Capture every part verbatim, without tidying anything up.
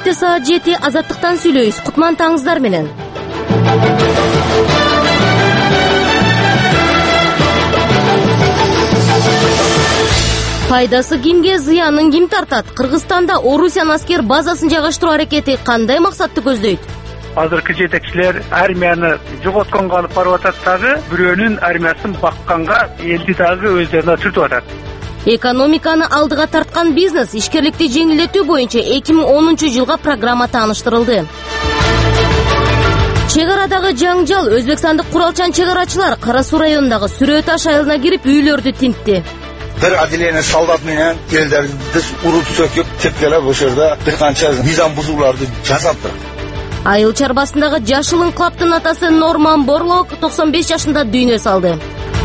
Кечте саат жети азаттыктан сүйлөйбүз. Кутман таңыңыздар менен. Пайдасы кимге, зыянын ким тартат? Кыргызстанда Орусиян аскер базасын жайгаштыруу аракети кандай максатты көздөйт? Азыркы жетекчилер армияны жоготконго алып барып атат дагы, бирөөнүн армиясын бакканга элди дагы өздөрүнө түртүп атат. Экономиканы алдыга тарткан бизнес ишкерликти жеңилдетүү боюнча эки миң онунчу жылга программа тааныштырылды. Чек арадагы жаңжал өзбекстандык куралчан чек арачылар Кара Суу районундагы Сүрөт Таш айылына кирип үйлөрдү тинтти. Bir adilene soldat менен элдерди уруп сөкүп тепкелеп ошол жерде бир канча мыйзам бузууларды жасаптыр. Айыл чарбасындагы жашыл инкылаптын атасы Норман Борлок токсон беш жашында дүйнө салды.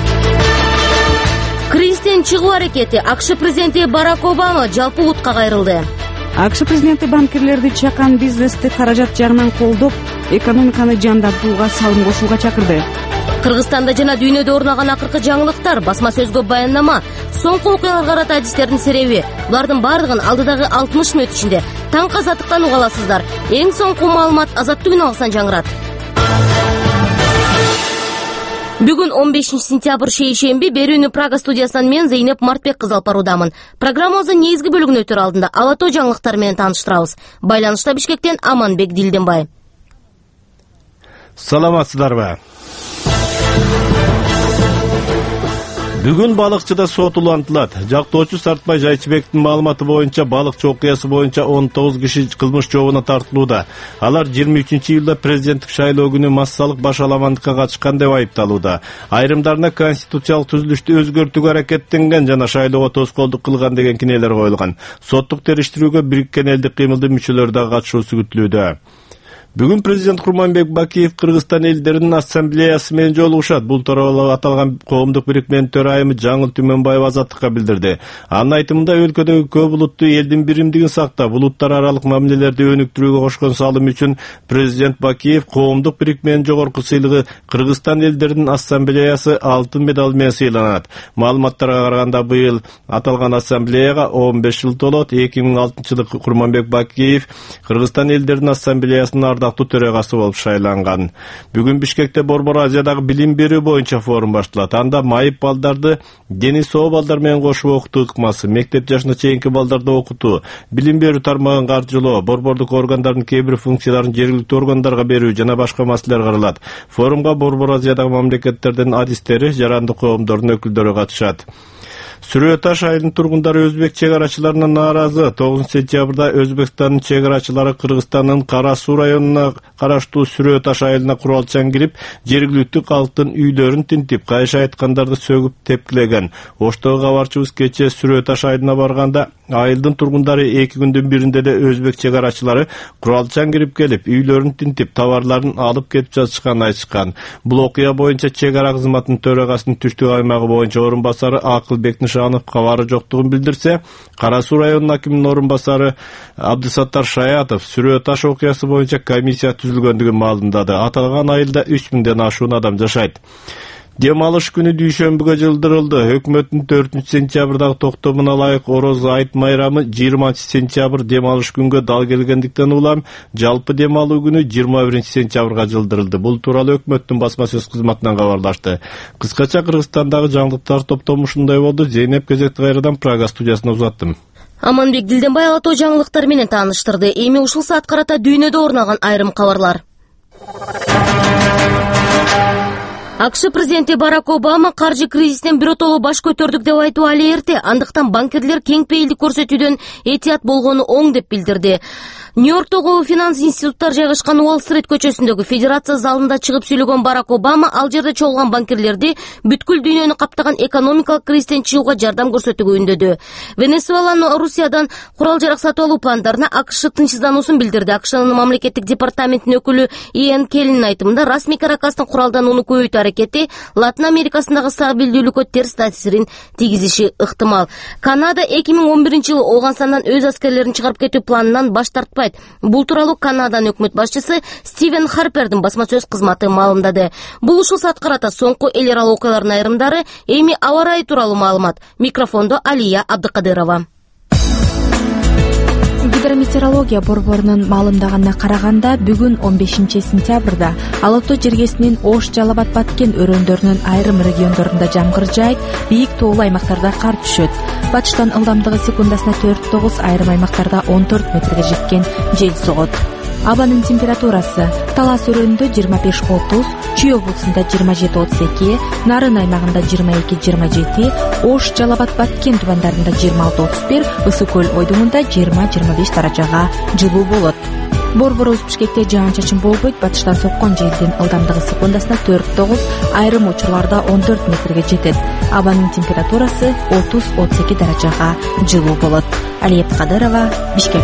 Кристин чыгуу аракети АКШ президенти Барак Обама жалпы утка кайрылды. АКШ президенти банкирлерди чакан бизнести каражат жагынан колдоп, экономиканы жандатууга салым кошууга чакырды. Кыргызстанда жана дүйнөдө орун алган акыркы жаңылыктар, басма сөзгө баяндама, соңку окуяларга карата адистердин себеби. Булардын бардыгын алдыдагы алтымыш мүнөт ичинде таң азаттыктан уга аласыздар. Эң соңку маалымат Азаттык күн алгысан жаңырат. Бүгүн он бешинчи сентябрь шейшемби берүүнү Прага студиясынан мен Зейнеп Мартбек кызы алып баруудамын. Программабыздын негизги бөлүгүнө өтөр алдында ала тоо жаңылыктар менен тааныштырабыз. Байланышта Бишкектен Аманбек Дилденбай. Саламатсыздарбы? Бүгүн балыкчыда сот улантылат. Жактоочу Сартбай Жайчыбектин маалыматы боюнча балыкчы окуясы боюнча он тогуз киши кылмыш жообуна тартылууда. Алар жыйырма үчүнчү июлда президенттик шайлоо күнү массалык башаламандыкка катышкан деп айыпталууда. Айрымдарына конституциялык түзүлүштү өзгөртүүгө аракеттенген жана шайлоого тоскоолдук кылган деген кинелер коюлган. Соттук териштирүүгө Бириккен Элдик кыймылдын мүчөлөрү да катышуусу күтүлүүдө. Бүгүн президент Курманбек Бакиев Кыргызстан элдеринин ассамблеясы менен жолугушат. Бул тууралуу аталган коомдук бирикменин төрайымы Жаңыл Түмөнбаев Азаттыкка билдирди. Анын айтымында өлкөдөгү көп улуттуу элдин биримдигин сактап, улуттар аралык мамилелерди өнүктүрүүгө кошкон салымы үчүн президент Бакиев коомдук бирикменин жогорку сыйлыгы Кыргызстан элдеринин ассамблеясы алтын медал менен сыйланат. Маалыматтарга караганда быйыл аталган ассамблеяга он беш жыл толот. эки миң алтынчы жылы Курманбек Бакиев Кыргызстан элдеринин ассамблеясынын төрөгасы болуп шайланган. Бүгүн Бишкекте Борбор Азиядагы билим берүү боюнча форум башталат. Анда майып балдарды дени соо балдар менен кошуп окутуу ыкмасы, мектеп жашына чейинки балдарды окутуу, билим берүү тармагын каржылоо, борбордук органдардын кээ бир функцияларын жергиликтүү органдарга берүү жана башка маселелер каралат. Форумга Борбор Азиядагы мамлекеттердин адистери, жарандык коомдордун өкүлдөрү катышат. Сүрөт Таш айылынын тургундары өзбек чек арачыларына нааразы. тогузунчу сентябрда Өзбекстандын чек арачылары Кыргызстандын Кара Суу районуна караштуу Сүрөт Таш айылына куралчан кирип, жергиликтүү калктын үйлөрүн тинтип, кайша айткандарды сөгүп тепкилеген. Оштогу кабарчыбыз кече Сүрөт Таш айылына барганда, айылдын тургундары эки күндүн биринде де өзбек чек арачылары куралчан кирип келип, үйлөрүн тинтип, товарларын алып кетип жатышканын айтышкан. Бул окуя боюнча чек ара кызматынын төрагасынын түштүк аймагы боюнча орун басары Акылбек Нишанов кабары жоктугун билдирсе, Кара Суу районунун акиминин орун басары Абдысаттар Шаятов Сүрөт Таш окуясы боюнча комиссия түзүлгөндүгүн маалымдады. Аталган айылда үч миңден ашуун адам жашайт. Дем алыш күнү дүйшөмбүгө жылдырылды. Өкмөттүн төртүнчү сентябрдагы токтомуна ылайык Ороз айт майрамы жыйырманчы сентябрь дем алыш күнгө дал келгендиктен улам жалпы дем алуу күнү жыйырма биринчи сентябрга жылдырылды. Бул тууралуу өкмөттүн басма сөз кызматынан кабарлашты. Кыскача Кыргызстандагы жаңылыктар топтому ушундай болду. Зейнеп Кезекти кайрадан Прага студиясына узаттым. Аманбек Дилденбай ала тоо жаңылыктар менен тааныштырды. Эми ушул саат карата дүйнөдө орун алган айрым кабарлар. АКШ президенти Барак Обама каржы кризисинен биротоло баш көтөрдүк деп айтуу али эрте. Андыктан банкирлер кең пейилдик көрсөтүүдөн этият болгону оң деп билдирди. Нью-Йорктогу финанс институттар жайгашкан Уолл-стрит көчөсүндөгү федерация залында чыгып сүйлөгөн Барак Обама ал жерде чогулган банкирлерди бүткүл дүйнөнү каптаган экономикалык кризистен чыгууга жардам көрсөтүүгө үндөдү. Венесуэланын Орусиядан курал жарак сатып алуу пландарына АКШ тынчсыздануусун билдирди. АКШнын мамлекеттик департаментинин өкүлү Иэн Келлинин айтымында расмий Каракастын куралданууну көбөйтүү аракети Латын Америкасындагы стабилдүүлүккө терс таасирин тийгизиши ыктымал. Канада эки миң он биринчи жылы Ооганстандан өз аскерлерин чыгарып кетүү планынан баш тартпайт. Бул тууралуу Канаданын өкмөт башчысы Стивен Харпердин басма сөз кызматы маалымдады. Бул ушул саат карата соңку эл аралык окуялардын айрымдары. Эми аба ырайы тууралуу маалымат. Микрофондо Алия Абдыкадырова. Гидрометеорология борборунун маалымдаганына караганда бүгүн он бешинчи сентябрда Ала Алатау жергесинин Ош, Жалал-Абад, Баткен өрөөндөрүнүн айрым региондорунда жамгыр жаайт, бийик тоолуу аймактарда кар түшөт. Батыштан ылдамдыгы секундасына төрт тогуз, айрым аймактарда он төрт метрге жеткен жел согот. Абанын температурасы: Талас өрөөнүндө жыйырма беш отуз, Чүй облусунда жыйырма жети отуз эки, Нарын аймагында жыйырма эки жыйырма жети, Ош, Жалал-Абад, Баткен тубандарында жыйырма алты отуз бир, Ысык көл ойдуңунда жыйырма жыйырма беш даражага жылуу болот. Борборубуз Бишкекте жаан-чачын болбойт, батыштан соккон желдин ылдамдыгы секундасына төрт тогуз, айрым учурларда он төрт метрге жетет. Абанын температурасы отуз отуз эки даражага жылуу болот. Алиет Кадырова, Бишкек.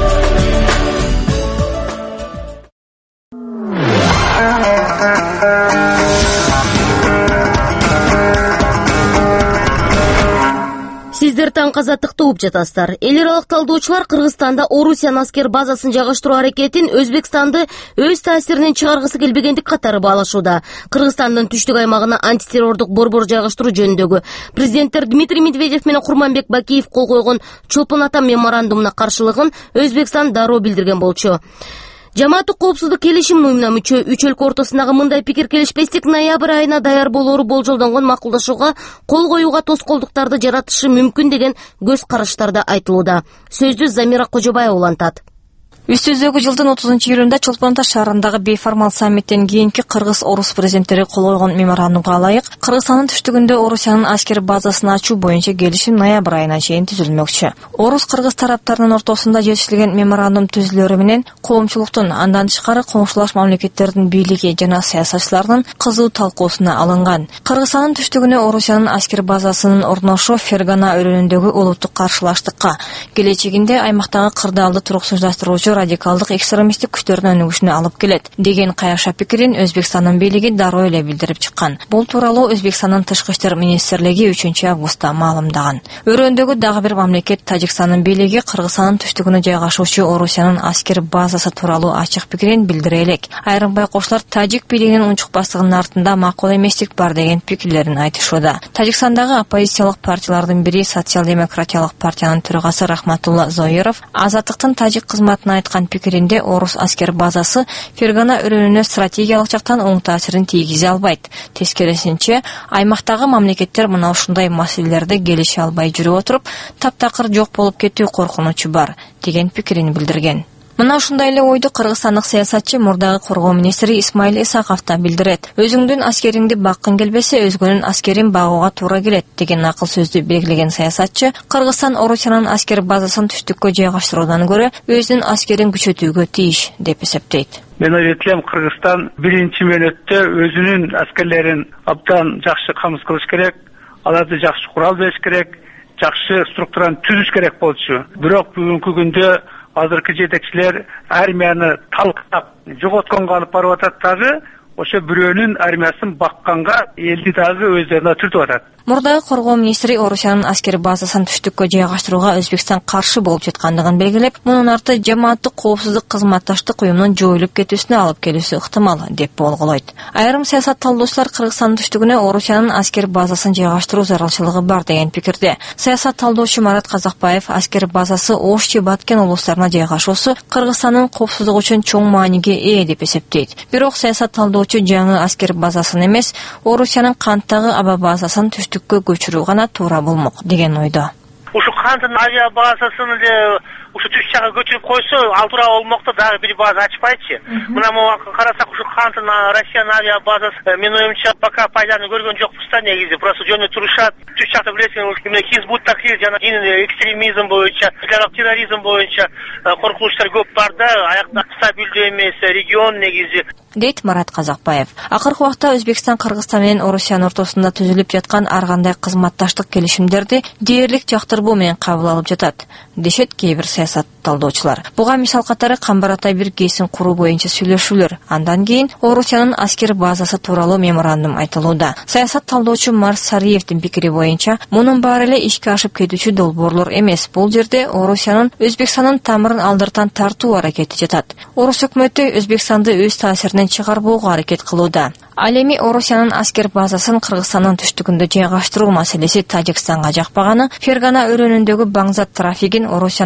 Сиздер таңкы азаттыкты угуп жатасыздар. Эл аралык талдоочулар Кыргызстанда Орусиянын аскер базасын жайгаштыруу аракетин Өзбекстанды өз таасиринен чыгаргысы келбегендик катары баалашууда. Кыргызстандын түштүк аймагына антитеррордук борбор жайгаштыруу жөнүндөгү президенттер Дмитрий Медведев менен Курманбек Бакиев кол койгон Чолпон Ата меморандумуна каршылыгын Өзбекстан дароо билдирген болчу. Жамааттык коопсуздук келишим уюмуна мүчө үч өлкө ортосундагы мындай пикир келишпестик ноябрь айына даяр болоору болжолдонгон макулдашууга кол коюуга тоскоолдуктарды жаратышы мүмкүн деген көз караштарда айтылууда. Сөздү Замира Кожобаева улантат. Үстүздөгү жылдын отузунчу июлунда Чолпон Ата шаарындагы бейформал саммиттен кийинки кыргыз-орус президенттери кол койгон меморандумга ылайык Кыргызстандын түштүгүндө Орусиянын аскер базасын ачуу боюнча келишим ноябрь айына чейин түзүлмөкчү. Орус-кыргыз тараптарынын ортосунда жетишилген меморандум түзүлөрү менен коомчулуктун, андан тышкары коңшулаш мамлекеттердин бийлиги жана саясатчылардын кызуу талкуусуна алынган. Кыргызстандын түштүгүнө Орусиянын аскер базасынын орношуу Фергана өрөөнүндөгү улуттук каршылаштыкка, келечегинде аймактагы кырдаалды туруксуздастыруучу радикалдык экстремисттик күчтөрдүн өнүгүшүнө алып келет деген каяша пикирин Өзбекстандын бийлиги дароо эле билдирип чыккан. Бул тууралуу Өзбекстандын тышкы иштер министрлиги үчүнчү августта маалымдаган. Өрөөндөгү дагы бир мамлекет Тажикстандын бийлиги Кыргызстандын түштүгүнө жайгашуучу Орусиянын аскер базасы тууралуу ачык пикирин билдире элек. Айрым байкоочулар Тажик бийлигинин унчукпастыгынын артында макул эместик бар деген пикирлерин айтышууда. Тажикстандагы оппозициялык партиялардын бири Социал-демократиялык партиянын төрагасы Рахматулла Зоиров Азаттыктын Тажик кызматына айткан пикиринде Орус аскер базасы Фергана өрөөнүнө стратегиялык жактан оң таасирин тийгизе албайт. Тескерисинче, аймактагы мамлекеттер мына ушундай маселелерди келише албай жүрүп отуруп, таптакыр жок болуп кетүү коркунучу бар деген пикирин билдирген. Мына ушундай эле ойду кыргызстандык саясатчы мурдагы коргоо министри Исмаил Исаков да билдирет. Өзүңдүн аскериңди баккың келбесе, өзгөнүн аскерин багууга туура келет деген акыл сөздү белгилеген саясатчы Кыргызстан Орусиянын аскер базасын түштүккө жайгаштыруудан көрө өзүнүн аскерин күчөтүүгө тийиш деп эсептейт. Мен ойлойм, Кыргызстан биринчи мөөнөттө өзүнүн аскерлерин абдан жакшы камсыз кылыш керек, аларды жакшы курал бериш керек, жакшы структураны түзүш керек болчу. Бирок бүгүнкү күндө азыркы жетекчилер армияны талкалап жоготконго алып барып атат дагы, ошо бирөөнүн армиясын бакканга элди дагы өздөрүнө түртүп атат. Мурдагы коргоо министри Орусиянын аскер базасын түштүккө жайгаштырууга Өзбекстан каршы болуп жаткандыгын белгилеп, мунун арты жамааттык коопсуздук кызматташтык уюмунун жоюлуп кетүүсүнө алып келүүсү ыктымал деп болголойт. Айрым саясат талдоочулар Кыргызстандын түштүгүнө Орусиянын аскер базасын жайгаштыруу зарылчылыгы бар деген пикирде. Саясат талдоочу Марат Казакбаев аскер базасы Ош, Баткен облустарына жайгашуусу Кыргызстандын коопсуздугу үчүн чоң мааниге ээ деп эсептейт. Бирок саясат талдоочу жаңы аскер базасын эмес, Орусиянын Канттагы аба базасын түштүккө көчүрүү гана туура болмок деген ойдо. Ушу Канттын авиа базасын эле ушу түш жакка көчүрүп койсо, ал туура болмокто дагы бир база ачпайчы. Мына могу карасак, ушу Канттын Россиянын авиа базасы, мен оюмча, пока пайданы көргөн жокпуз да негизи. Просто жөнү турушат. Түш жакта билесиңер, эмне Хизбут Тахрир жана дин экстремизм боюнча, терроризм боюнча коркунучтар көп бар да, аякта стабилдүү эмес регион негизи. Дейт Марат Казакбаев. Акыркы убакта Өзбекстан Кыргызстан менен Орусиянын ортосунда түзүлүп жаткан ар кандай кызматташтык келишимдерди дээрлик жактырбоо менен кабыл алып жатат, дешет кээ бир саясат талдоочулар. Буга мисал катары Камбар Атай биргесин куруу боюнча сүйлөшүүлөр, андан кийин Орусиянын аскер базасы тууралуу меморандум айтылууда. Саясат талдоочу Марс Сариевдин пикири боюнча, мунун баары эле ишке ашып кетүүчү долбоорлор эмес. Бул жерде Орусиянын Өзбекстандын тамырын алдыртан тартуу аракети жатат. Орус өкмөтү Өзбекстанды өз таасиринен чыгарбоого аракет кылууда. Ал эми Орусиянын аскер базасын Кыргызстандын түштүгүндө жайгаштыруу маселеси Тажикстанга жакпаганы, Фергана өрөөнүндөгү баңзат трафигин Орусиянын көзөмөл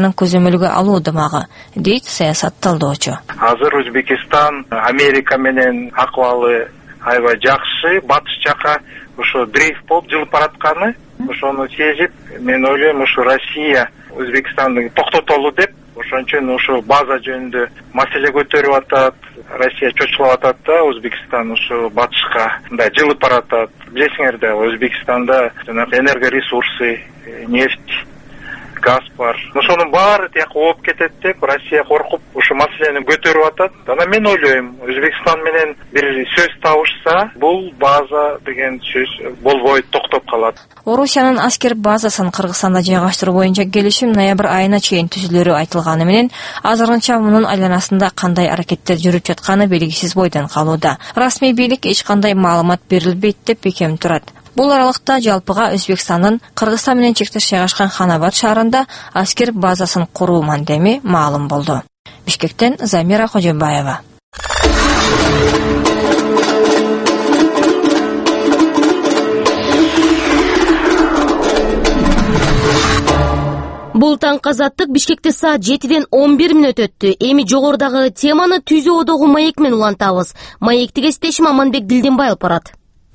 көмөлгө алуудамагы, дейт саясат талдоочу. Азыр Өзбекистан Америка менен акыбалы аябай жакшы, батыш жака ошо дрейф болуп жылып баратканы, ошону сезип, мен ойлойм, ошо Россия Өзбекстанды токтотолу деп, ошон ошо база жөнүндө маселе көтөрүп атат. Россия чочулап атат да, Өзбекстан ошо батышка мындай жылып баратат. Билесиңер да, Өзбекстанда жанагы энергоресурсы, нефть, газ бар. Ошонун баары тияка ооп кетет деп Россия коркуп ошо маселени көтөрүп атат. Ана мен ойлойм, Өзбекстан менен бир сөз табышса, бул база деген сөз болбой токтоп калат. Орусиянын аскер базасын Кыргызстанда жайгаштыруу боюнча келишим ноябрь айына чейин түзүлөрү айтылганы менен азырынча мунун айланасында кандай аракеттер жүрүп жатканы белгисиз бойдон калууда. Расмий бийлик эч кандай маалымат берилбейт деп бекем турат. Бул аралыкта жалпыга Өзбекстандын Кыргызстан менен чектеш жайгашкан Ханабад шаарында аскер базасын куруу мандеми маалым болду. Бишкектен Замира Кожобаева. Бул таң казаттык Бишкекте саат жетиден он бир мүнөт өттү. Эми жогорудагы теманы Түзүү одогу маек менен улантабыз. Маекти кесиптешим Аманбек Дилденбай алып барат.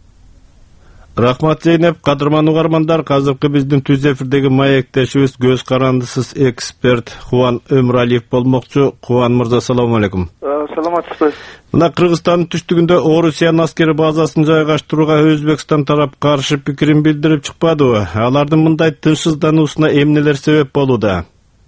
Рахмат Зейнеп, кадырман угармандар, азыркы биздин түз эфирдеги маектешибиз көз карандысыз эксперт Кубан Өмүралиев болмокчу. Кубан мырза, саламу алейкум. Саламатсызбы. Мына Кыргызстандын түштүгүндө Орусиянын аскери базасын жайгаштырууга Өзбекстан тарап каршы пикирин билдирип чыкпадыбы? Алардын мындай тынчсыздануусуна эмнелер себеп болууда?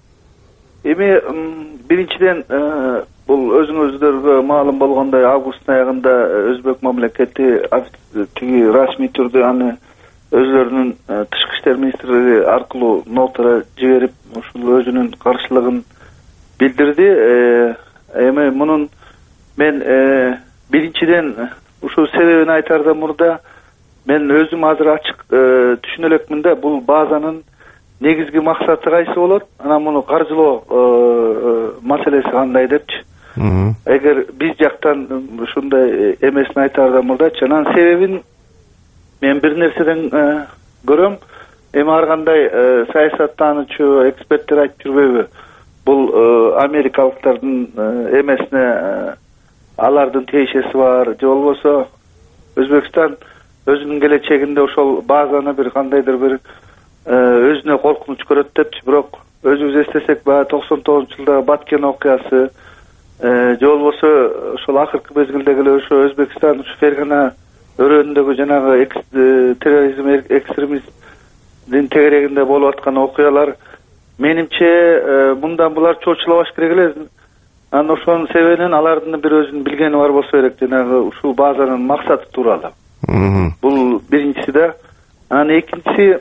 Эми биринчиден бул өзүңүздөргө маалым болгондой августтун аягында Өзбек мамлекети тиги расмий түрдө аны өзлөрүнүн тышкы иштер министрлиги аркылуу нота жиберип, ушул өзүнүн каршылыгын билдирди. Эми мунун мен биринчиден ушул себебин айтаардан мурда мен өзүм азыр ачык түшүнө элекмин да, бул базанын негизги максаты кайсы болот, анан муну каржылоо маселеси кандай депчи. Эгер биз жактан ушундай эмесин айтаардан мурдачы, анан себебин мен бир нерседен көрөм. Эми ар кандай саясаттануучу эксперттер айтып жүрбөйбү? Бул америкалыктардын эмесине алардын тиешеси бар, же болбосо Өзбекстан өзүнүн келечегинде ошол базаны бир кандайдыр бир өзүнө коркунуч көрөт депчи. Бирок өзүбүз эстесек, баягы токсон тогузунчу жылдагы Баткен окуясы, же болбосо ошол акыркы мезгилдеги эле ошо Өзбекстан ушу Фергана өрөөнүндөгү жанагы терроризм, экстремизмдин тегерегинде болуп аткан окуялар, менимче мындан булар чочулабаш керек эле. Анан ошонун себебинен алардын бир өзүнүн билгени бар болсо керек, жанагы ушул базанын максаты тууралуу. Бул биринчиси да. Анан экинчиси,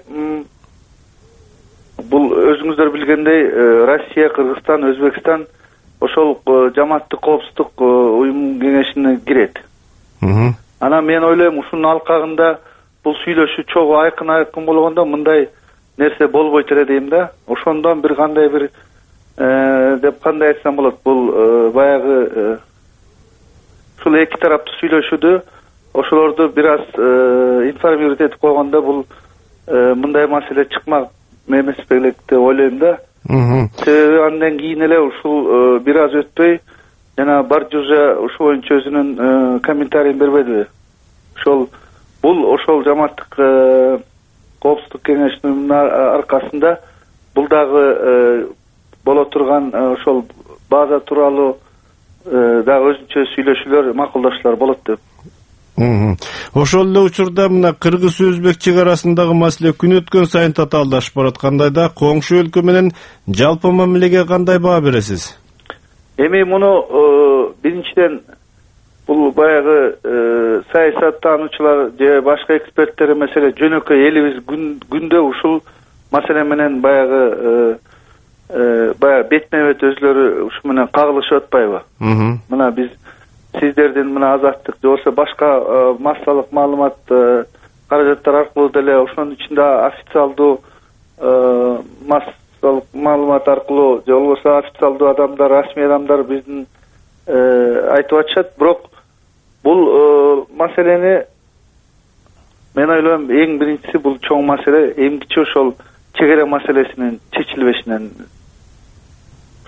бул өзүңүздөр билгендей Россия, Кыргызстан, Өзбекстан ошол жамааттык коопсуздук уюм кеңешине кирет. Анан мен ойлойм, ушунун алкагында бул сүйлөшүү чогуу айкын айкын болгондо мындай нерсе болбойт эле дейм да. Ошондон бир кандай бир деп кандай айтсам болот, бул баягы ушул эки тараптуу сүйлөшүүдө ошолорду бир аз информировать этип койгондо бул мындай маселе чыкмак эмес белек деп ойлойм да. Себеби андан кийин эле ушул бир аз өтпөй жана Бардюжа ушул боюнча өзүнүн комментарийин бербедиби? Ошол бул ошол жамааттык коопсуздук кеңешинин аркасында бул дагы боло турган ошол база тууралуу дагы өзүнчө сүйлөшүүлөр, макулдашуулар болот деп. Ошол эле учурда мына кыргыз-өзбек чек арасындагы маселе күн өткөн сайын татаалдашып бараткандайда, коңшу өлкө менен жалпы мамилеге кандай баа бересиз? Эми муну биринчиден бул баягы саясаттануучулар же башка эксперттер маселе жөнөкөй элибиз күндө ушул маселе менен баягы баягы бетме-бет өзлөрү ушу менен кагылышып атпайбы? Мына биз сиздердин мына Азаттык же болбосо башка массалык маалымат каражаттар аркылуу деле ошонун ичинде официалдуу массалык маалымат аркылуу же болбосо официалдуу адамдар, расмий адамдар биздин айтып атышат. Бирок бул маселени мен ойлойм, эң биринчиси бул чоң маселе эмгиче ошол чек ара маселесинин чечилбешинен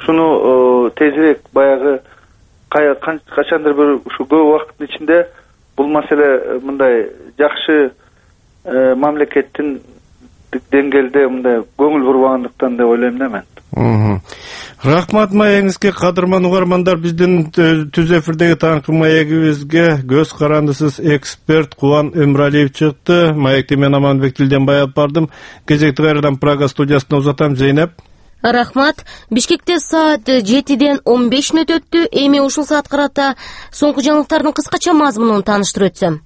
ушуну тезирээк баягы качандыр бир ушу көп убакыттын ичинде бул маселе мындай жакшы мамлекеттин деңгээлде мындай көңүл бурбагандыктан деп ойлойм да мен. Рахмат маегиңизге, кадырман угармандар. Биздин түз эфирдеги таңкы маегибизге көз карандысыз эксперт Кубан Өмүралиев чыкты. Маекти мен Аманбек Тилденбай алып бардым. Кезекти кайрадан Прага студиясына узатам. Зейнеп. Рахмат. Бишкекте саат жетиден он беш мүнөт өттү. Эми ушул саат карата соңку жаңылыктардын кыскача мазмунун тааныштырып өтсөм.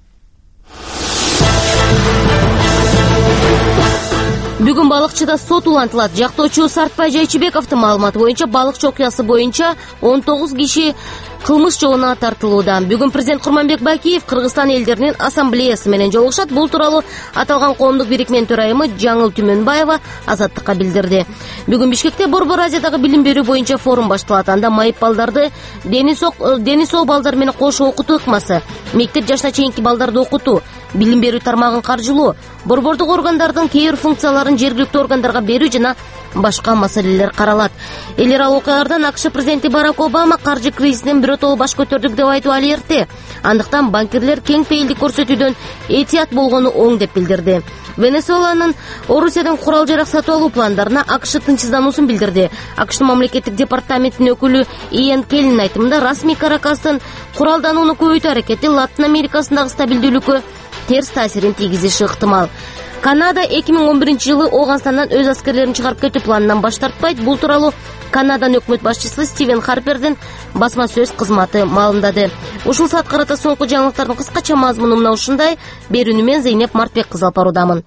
Бүгүн балыкчыда сот улантылат. Жактоочу Сартпай Жайчыбековдун маалыматы боюнча балыкчы окуясы боюнча он тогуз киши кылмыш жообуна тартылууда. Бүгүн президент Курманбек Бакиев Кыргызстан элдеринин ассамблеясы менен жолугушат. Бул тууралуу аталган коомдук бирикменин төрайымы Жаңыл Түмөнбаева Азаттыкка билдирди. Бүгүн Бишкекте Борбор Азиядагы билим берүү боюнча форум башталат. Анда майып балдарды дени соо балдар менен кошо окутуу ыкмасы, мектеп жашына чейинки балдарды окутуу, билим берүү тармагын каржылоо, борбордук органдардын кээ бир функцияларын жергиликтүү органдарга берүү жана башка маселелер каралат. Эл аралык окуялардан АКШ президенти Барак Обама каржы кризисинен биротоло баш көтөрдүк деп айтуу али эрте. Андыктан банкирлер кең пейилдик көрсөтүүдөн этият болгону оң деп билдирди. Венесуэланын Орусиядан курал жарак сатып алуу пландарына АКШ тынчсыздануусун билдирди. АКШтын мамлекеттик департаментинин өкүлү Иэн Келлин айтымында расмий Каракастын куралданууну көбөйтүү аракети Латын Америкасындагы стабилдүүлүккө терс таасирин тийгизиши ыктымал. Канада эки миң он биринчи жылы Ооганстандан өз аскерлерин чыгарып кетүү планынан баш тартпайт. Бул тууралуу Канаданын өкмөт башчысы Стивен Харпердин басма сөз кызматы маалымдады. Ушул саат карата соңку жаңылыктардын кыскача мазмуну мына ушундай. Берүүнү мен Зейнеп Мартбек кызы алып баруудамын.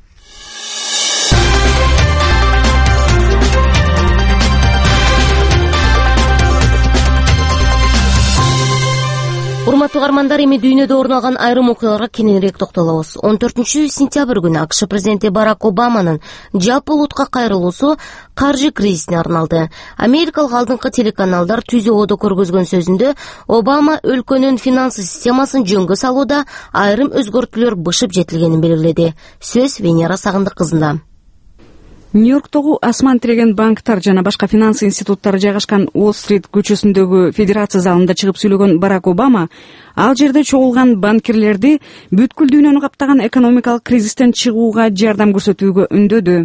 Урматтуу угармандар, эми дүйнөдө орун алган айрым окуяларга кененирээк токтолобуз. он төртүнчү сентябрь күнү АКШ президенти Барак Обаманын жалпы улутка кайрылуусу каржы кризисине арналды. Америкалык алдыңкы телеканалдар Түз Оодо көргөзгөн сөзүндө Обама өлкөнүн финансы системасын жөнгө салууда айрым өзгөртүүлөр бышып жетилгенин белгиледи. Сөз Венера Сагындык кызында. Нью-Йорктогу асман тиреген банктар жана башка финанс институттары жайгашкан Уолл-стрит көчөсүндөгү федерация залында чыгып сүйлөгөн Барак Обама ал жерде чогулган банкирлерди бүткүл дүйнөнү каптаган экономикалык кризистен чыгууга жардам көрсөтүүгө үндөдү.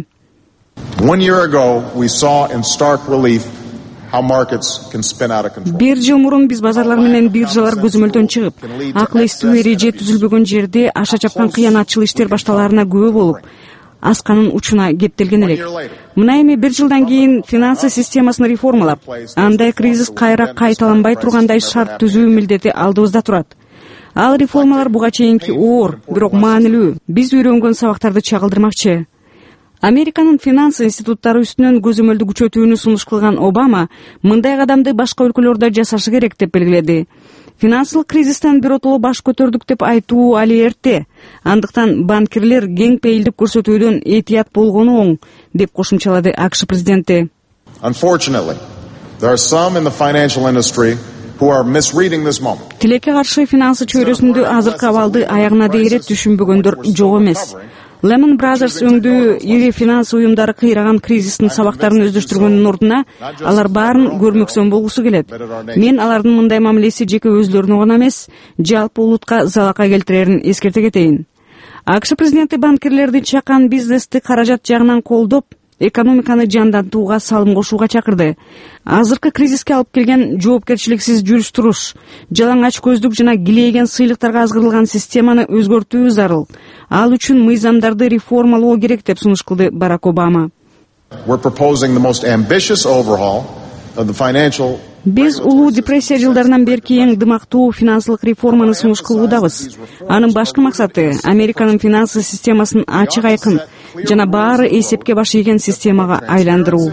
One year ago, we saw in stark relief how markets can spin out of control. Бир жыл мурун биз базарлар менен биржалар көзөмөлдөн чыгып, акыл эстүү эреже түзүлбөгөн жерде аша чапкан кыянатчыл иштер башталаарына күбө болуп, асканын учуна кептелген элек. Мына эми бир жылдан кийин финансы системасын реформалап, андай кризис кайра кайталанбай тургандай шарт түзүү милдети алдыбызда турат. Ал реформалар буга чейинки оор, бирок маанилүү, биз үйрөнгөн сабактарды чагылдырмакчы. Американын финанс институттары үстүнөн көзөмөлдү күчөтүүнү сунуш кылган Обама мындай кадамды башка өлкөлөрдө жасашы керек деп белгиледи. Финансылык кризистен биротоло баш көтөрдүк деп айтуу али эрте. Андыктан банкирлер кең пейилдик көрсөтүүдөн этият болгону оң, деп кошумчалады АКШ президенти. Unfortunately, there are some in the financial industry who are misreading this moment. Тилекке каршы финансы чөйрөсүндө азыркы абалды аягына дейре түшүнбөгөндөр жок эмес. Lehman Brothers өңдүү ири финанс уюмдары кыйраган кризистин сабактарын өздөштүргөндүн ордуна алар баарын көрмөксөн болгусу келет. Мен алардын мындай мамилеси жеке өзлөрүнө гана эмес, жалпы улутка залака келтирерин эскерте кетейин. АКШ президенти банкирлерди чакан бизнести каражат жагынан колдоп, экономиканы жандантууга салым кошууга чакырды. Азыркы кризиске алып келген жоопкерчиликсиз жүрүш-туруш, жалаңач көздүк жана килейген сыйлыктарга азгырылган системаны өзгөртүү зарыл. Ал үчүн мыйзамдарды реформалоо керек деп сунуш кылды Барак Обама. We're proposing the most ambitious overhaul of the financial. Биз улуу депрессия жылдарынан берки эң дымактуу финансылык реформаны сунуш кылуудабыз. Анын башкы максаты Американын финансы системасын ачык айкын жана баары эсепке баш ийген системага айландыруу.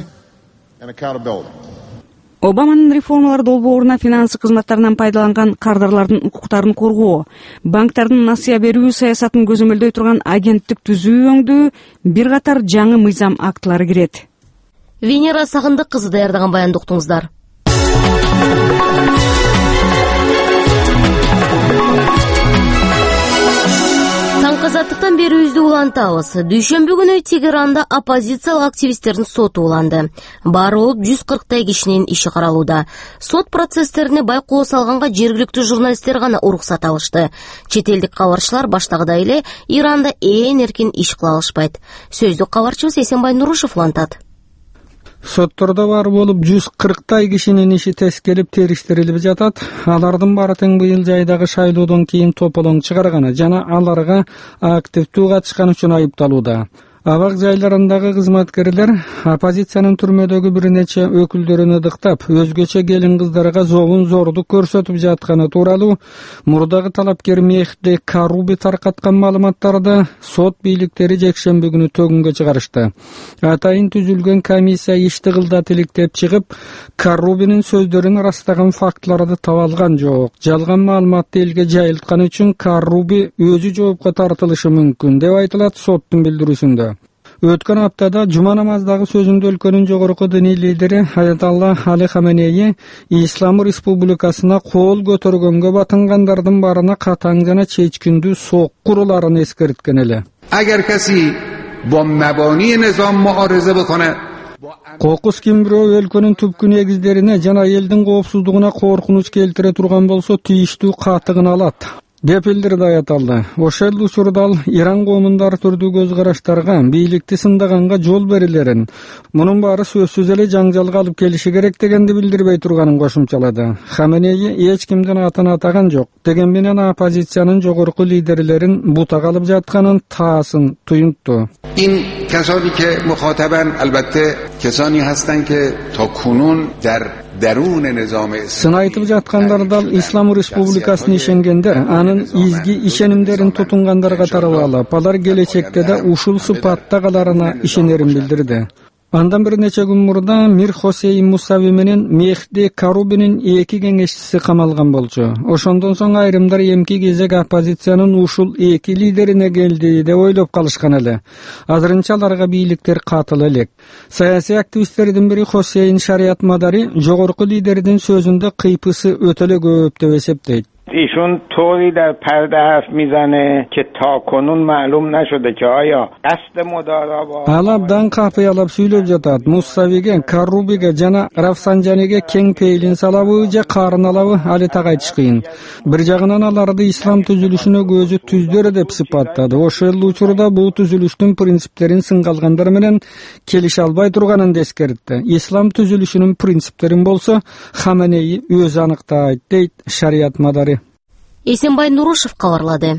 Обаманын реформалар долбооруна финансы кызматтарынан пайдаланган кардарлардын укуктарын коргоо, банктардын насыя берүү саясатын көзөмөлдөй турган агенттик түзүү өңдүү бир катар жаңы мыйзам актылары кирет. Венера Сагындык кызы даярдаган баянды уктуңуздар. азаттыктан берүүбүздү улантабыз. Дүйшөмбү күнү Тегеранда оппозициялык активисттердин соту уланды. Баары болуп жүз кырктай кишинин иши каралууда. Сот процесстерине байкоо салганга жергиликтүү журналисттер гана уруксат алышты. Чет элдик кабарчылар баштагыдай эле Иранда ээн эркин иш кыла алышпайт. Сөздүк кабарчыбыз Эсенбай Нурушев улантат. Соттордо бар болуп жүз кырктай кишинин иши тескелип териштирилип жатат. Алардын баары тең быйыл жайдагы шайлоодон кийин тополоң чыгарганы жана аларга активдүү катышкан үчүн айыпталууда. Абак жайларындагы кызматкерлер оппозициянын түрмөдөгү бир нече өкүлдөрүн ыдыктап, өзгөчө келин кыздарга зобун зордук көрсөтүп жатканы тууралуу мурдагы талапкер Мехди Каруби таркаткан маалыматтарды сот бийликтери жекшемби күнү төгүнгө чыгарышты. Атайын түзүлгөн комиссия ишти кылдат иликтеп чыгып, Карубинин сөздөрүн ырастаган фактыларды таба алган жок. Жалган маалыматты элге жайылтканы үчүн Каруби өзү жоопко тартылышы мүмкүн деп айтылат соттун билдирүүсүндө. Өткөн аптада жума намаздагы сөзүндө өлкөнүн жогорку диний лидери Аятолла Али Хаменеи Ислам Республикасына кол көтөргөнгө батынгандардын барына катаң жана чечкиндүү сок куруларын эскерткен эле. Агар каси бо мабани низам муариза беконе Кокус ким бирөө өлкөнүн түпкү негиздерине жана элдин коопсуздугуна коркунуч келтире турган болсо тийиштүү катыгын алат деп билдирди Аятолла. Ошол учурда ал Иран коомундар түрдүү көз караштарга, бийликти сындаганга жол берилерин, мунун баары сөзсүз эле жаңжалга алып келиши керек дегенди билдирбей турганын кошумчалады. Хаменеи эч кимдин атын атаган жок деген менен оппозициянын жогорку лидерлерин бутак алып жатканын таасын туюнтту. این کسانی که مخاطبن البته کسانی هستند که تا کنون در درون نظام сын айтып жаткандар да Ислам Республикасына ишенгенде, анын изги ишенимдерин тутунгандарга тарабалап, алар келечекте да ушул сыпатта каларына ишенерин билдирди. Андан бир нече күн мурда Мир Хосейн Мусави менен Мехди Карубинин эки кеңешчиси камалган болчу. Ошондон соң айрымдар эмки кезек оппозициянын ушул эки лидерине келди деп ойлоп калышкан эле. Азырынча аларга бийликтер катыл элек. Саясий активисттердин бири Хосейн Шариат Мадари жогорку лидердин сөзүндө кыйпысы өтө эле көп деп эсептейт. ایشون طوری در پرده حرف میزنه که تا کنون معلوم نشده که آیا قصد مدارا با Алабдан капыялап сүйлөп жатат. Муссавиге, Карубиге жана Рафсанжаниге кең пейлин салабы же карын алабы али так айтыш кыйын. Бир жагынан аларды ислам түзүлүшүнө көзү түздөрү деп сыпаттады. Ошол учурда бул түзүлүштүн принциптерин сынгалгандар менен келише албай турганын эскертти. Ислам түзүлүшүнүн принциптерин болсо Хаменеи өзү аныктайт дейт Шариат Мадари. Эсенбай Нурушев кабарлады.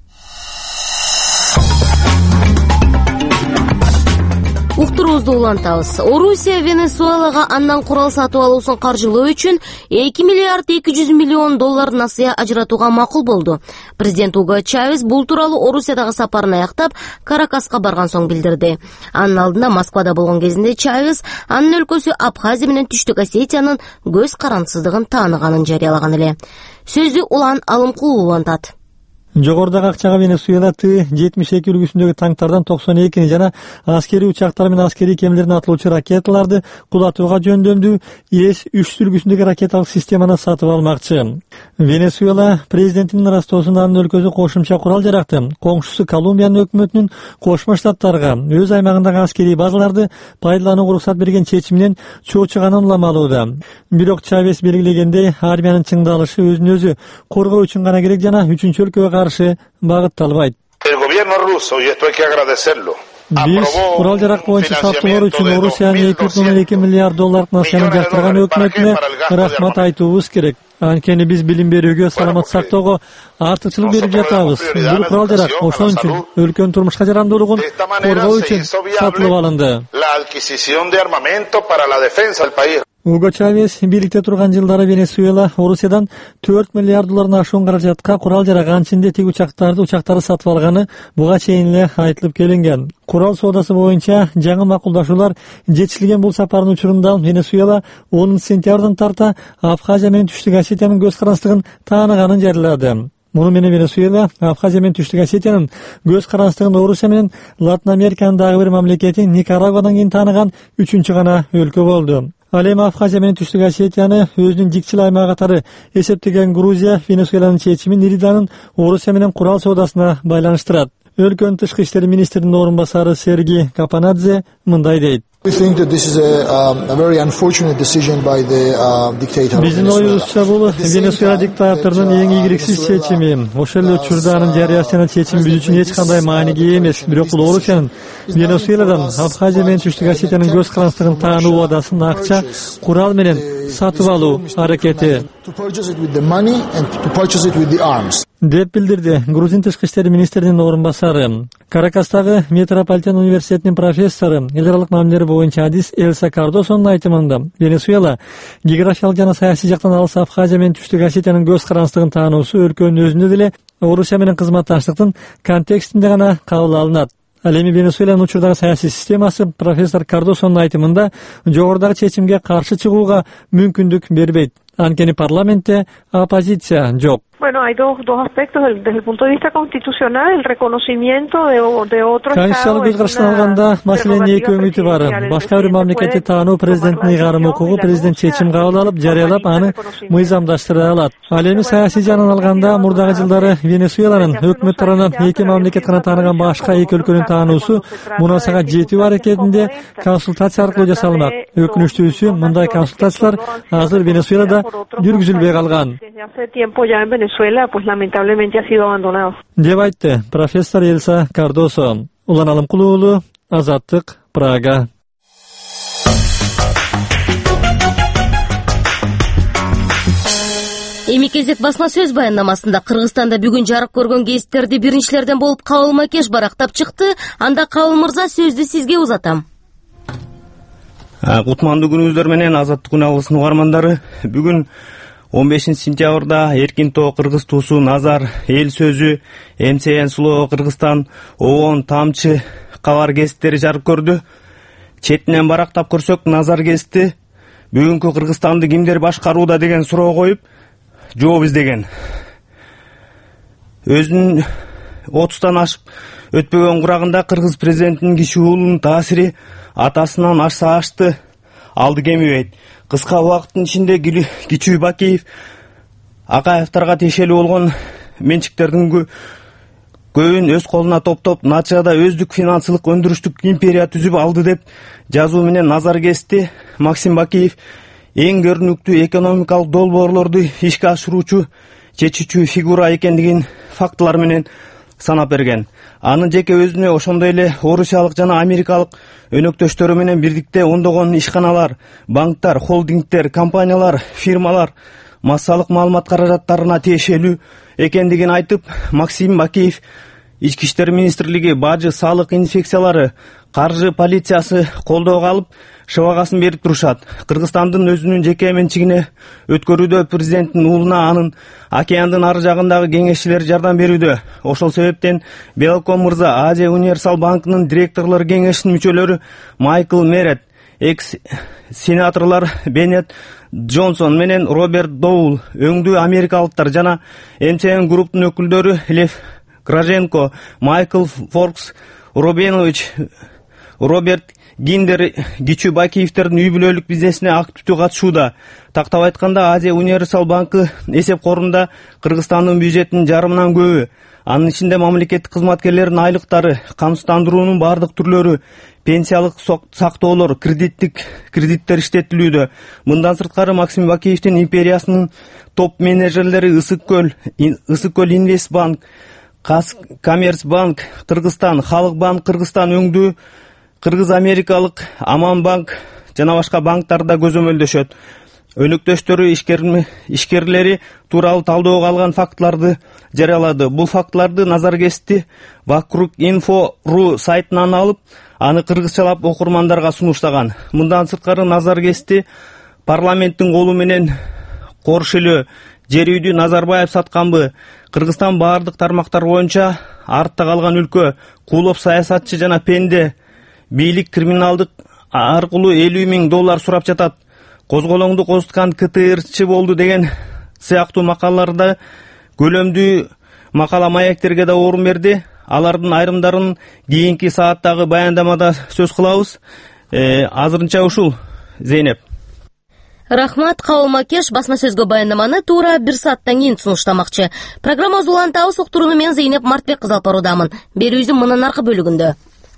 Уктуруубузду улантабыз. Орусия Венесуэлага андан курал сатып алуусун каржылоо үчүн эки миллиард эки жүз миллион доллар насыя ажыратууга макул болду. Президент Уго Чавес бул тууралуу Орусиядагы сапарын аяктап, Каракаска барган соң билдирди. Анын алдында Москвада болгон кезинде Чавес анын өлкөсү Абхазия менен Түштүк Осетиянын көз карандысыздыгын тааныганын жарыялаган эле. Сөздү Улан Алымкулов улантат. Жогордагы акчага Венесуэла Т жетимиш эки үлгүсүндөгү танктардан токсон экини жана аскерий учактар менен аскерий кемелерден атылуучу ракеталарды кулатууга жөндөмдүү С үч үлгүсүндөгү ракеталык системаны сатып алмакчы. Венесуэла президентинин ырастоосунда анын өлкөсү кошумча курал жаракты коңшусу Колумбиянын өкмөтүнүн Кошмо Штаттарга өз аймагындагы аскерий базаларды пайдаланууга уруксат берген чечиминен чоочуганын уламалууда. Бирок Чавес белгилегендей, армиянын чыңдалышы өзүн өзү коргоо үчүн гана керек жана үчүнчү өлкөгө каршы багытталбайт. Биз курал жарак боюнча сатуулар үчүн Орусиянын эки бүтүн ондон эки миллиард доллардык насыяны жактырган өкмөтүнө рахмат айтуубуз керек. Анткени биз билим берүүгө, саламат сактоого артыкчылык берип жатабыз. Бул курал жарак ошон үчүн өлкөнүн турмушка жарандуулугун коргоо үчүн сатылып алынды. Уго Чавес бийликте турган жылдары Венесуэла Орусиядан төрт миллиард доллардан ашуун каражатка курал жарак, анчинде тик учактарды учактары сатып алганы буга чейин эле айтылып келинген. Курал соодасы боюнча жаңы макулдашуулар жетишилген бул сапардын учурунда Венесуэла онунчу сентябрдан тарта Абхазия менен Түштүк Осетиянын көз карандысыздыгын тааныганын жарыялады. Муну менен Венесуэла Абхазия менен Түштүк Осетиянын көз карандысыздыгын Орусия менен Латын Американын дагы бир мамлекети Никарагуадан кийин тааныган үчүнчү гана өлкө болду. Ал эми Абхазия менен Түштүк Осетияны өзүнүн жикчил аймагы катары эсептеген Грузия Венесуэланын чечимин Ириданын Орусия менен курал соодасына байланыштырат. өлкөнүн тышкы иштер министринин орун басары Сергей Капанадзе мындай дейт. Биздин оюбузча бул Венесуэла диктаторунун эң ийгиликсиз чечими. Ошол эле учурда анын жарыясына чечим түзүүчү эч кандай мааниги эмес. Бирок бул Орусиянын Венесуэладан Абхазия менен Түштүк Осетиянын көз карандылыгын таануу убадасын акча, курал менен сатып алуу аракети деп билдирди Грузин тышкы иштер министринин орун басары. Каракастагы Метрополитен университетинин профессору, эл аралык мамилелер боюнча адис Элса Кардосонун айтымында, Венесуэла географиялык жана саясий жактан алыс Абхазия менен Түштүк Осетиянын көз карандылыгын таануусу өлкөнүн өзүндө деле Орусия менен кызматташтыктын контекстинде гана кабыл алынат. Ал эми Венесуэланын учурдагы саясий системасы профессор Кардосонун айтымында жогорудагы чечимге каршы чыгууга мүмкүндүк бербейт. Анткени парламентте оппозиция жок. Bueno, hay dos, dos aspectos desde el punto de vista constitucional, el reconocimiento de, de otro Конституциялык көз карашынан алганда маселенин эки өңүтү бар. Башка бир мамлекетти таануу президенттин ыйгарым укугу, президент чечим кабыл алып, жарыялап, аны мыйзамдаштыра алат. Ал эми саясий жагынан алганда мурдагы жылдары Венесуэланын өкмөт тарабынан эки мамлекет гана тааныган башка эки өлкөнүн таануусу мунасага жетүү аракетинде консультация аркылуу жасалмак. Өкүнүчтүүсү, мындай консультациялар азыр Венесуэлада жүргүзүлбөй калган. Venezuela, pues lamentablemente ha sido abandonado. Деп айтты профессор Элса Кардосо. Улан Алымкулуу уулу, Азаттык, Прага. Эми кезек басма сөз баяндамасында Кыргызстанда бүгүн жарык көргөн гезиттерди биринчилерден болуп Кабыл Макеш барактап чыкты. Анда Кабыл мырза, сөздү сизге узатам. Кутмандуу күнүңүздөр менен Азаттык күн алгысынын угармандары. Бүгүн он бешинчи сентябрда Эркин Тоо Кыргыз туусу Назар, Эл сөзү, эм си эн Сулоо Кыргызстан, Оон, Тамчы кабар гезиттери жарык көрдү. Четинен барактап көрсөк, Назар гезити бүгүнкү Кыргызстанды кимдер башкарууда деген суроо коюп, жооп издеген. Өзүнүн отуздан ашып өтпөгөн курагында Кыргыз президентинин кичүү уулунун таасири атасынан ашса ашты, алды кемибейт. Кыска убакыттын ичинде Кичүү Бакиев Акаевдарга тиешелүү болгон менчиктердин көбүн өз колуна топтоп, натыйжада өздүк финансылык өндүрүштүк империя түзүп алды деп жазуу менен Назар гезити Максим Бакиев эң көрүнүктүү экономикалык долбоорлорду ишке ашыруучу чечүүчү фигура экендигин фактылар менен санап берген. Анын жеке өзүнө ошондой эле орусиялык жана америкалык өнөктөштөрү менен бирдикте ондогон ишканалар, банктар, холдингдер, компаниялар, фирмалар массалык маалымат каражаттарына тиешелүү экендигин айтып, Максим Бакиев Ички иштер министрлиги, бажы, салык инспекциялары, каржы полициясы колдоого алып, шыбагасын берип турушат. Кыргызстандын өзүнүн жеке менчигине өткөрүүдө президенттин уулуна анын океандын ары жагындагы кеңешчилери жардам берүүдө. Ошол себептен Белком мырза Азия Универсал банкынын директорлор кеңешинин мүчөлөрү Майкл Мерет, экс-сенаторлор Беннет Джонсон менен Роберт Доул, өңдүү америкалыктар жана эм си эн групптун өкүлдөрү Лев Граженко, Майкл Форкс, Рубенович, Роберт Гиндер Кичүү Бакиевтердин үй бүлөлүк бизнесине активдүү катышууда. Тактап айтканда, Азия Универсал банкы эсеп корунда Кыргызстандын бюджетинин жарымынан көбү, анын ичинде мамлекеттик кызматкерлердин айлыктары, камсыздандыруунун бардык түрлөрү, пенсиялык сактоолор, кредиттик кредиттер иштетилүүдө. Мындан сырткары Максим Бакиевдин империясынын топ менеджерлери Ысык Көл, Ысык Көл Инвестбанк, Коммерцбанк Кыргызстан, Халык банк Кыргызстан өңдүү, Кыргыз Америкалык Аман банк жана башка банктарда көзөмөлдөшөт. Өнөктөштөрү ишкерлери тууралуу талдоого алган фактыларды жарыялады. Бул фактыларды Назар гезити Вокруг инфо точка ру сайтынан алып, аны кыргызчалап окурмандарга сунуштаган. Мындан сырткары Назар гезити парламенттин колу менен Коршилөө жер үйдү Назарбаев сатканбы? Кыргызстан баардык тармактар боюнча артта калган өлкө, куулоп саясатчы жана пенде, бийлик криминалдык аркылуу элүү миң доллар сурап жатат. Козголоңду козуткан ка тэ ырчы болду деген сыяктуу макалаларда көлөмдүү макала маектерге да орун берди. Алардын айрымдарын кийинки сааттагы баяндамада сөз кылабыз. Азырынча ушул, Зейнеп. Рахмат. Кабыл Макеш басма сөзгө баяндаманы туура бир сааттан кийин сунуштамакчы. Программа улантабыз, уктурууну мен Зейнеп Мартбек кызы алып баруудамын. Берүүбүздүн мындан аркы бөлүгүндө.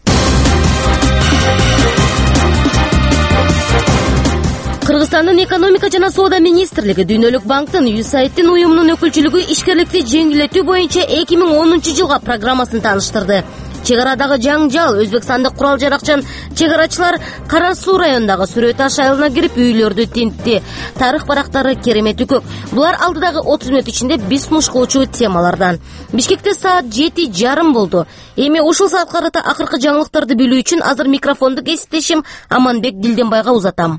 Кыргызстандын экономика жана соода министрлиги Дүйнөлүк банктын ю эс эй айдын уюмунун өкүлчүлүгү ишкерликти жеңилдетүү боюнча эки миң онунчу жылга программасын тааныштырды. Чек арадагы жаңжал, өзбекстандык курал жаракчан чек-арачылар Кара Суу районундагы Сүрөт Таш айылына кирип үйлөрдү тинтти. Тарых барактары керемети көп. Булар алдыдагы отуз мүнөт ичинде биз сунуш кылчу темалардан. Бишкекте саат жети жарым болду. Эми ушул саатка карата акыркы жаңылыктарды билүү үчүн азыр микрофонду кесиптешим Аманбек Дилденбайга узатам.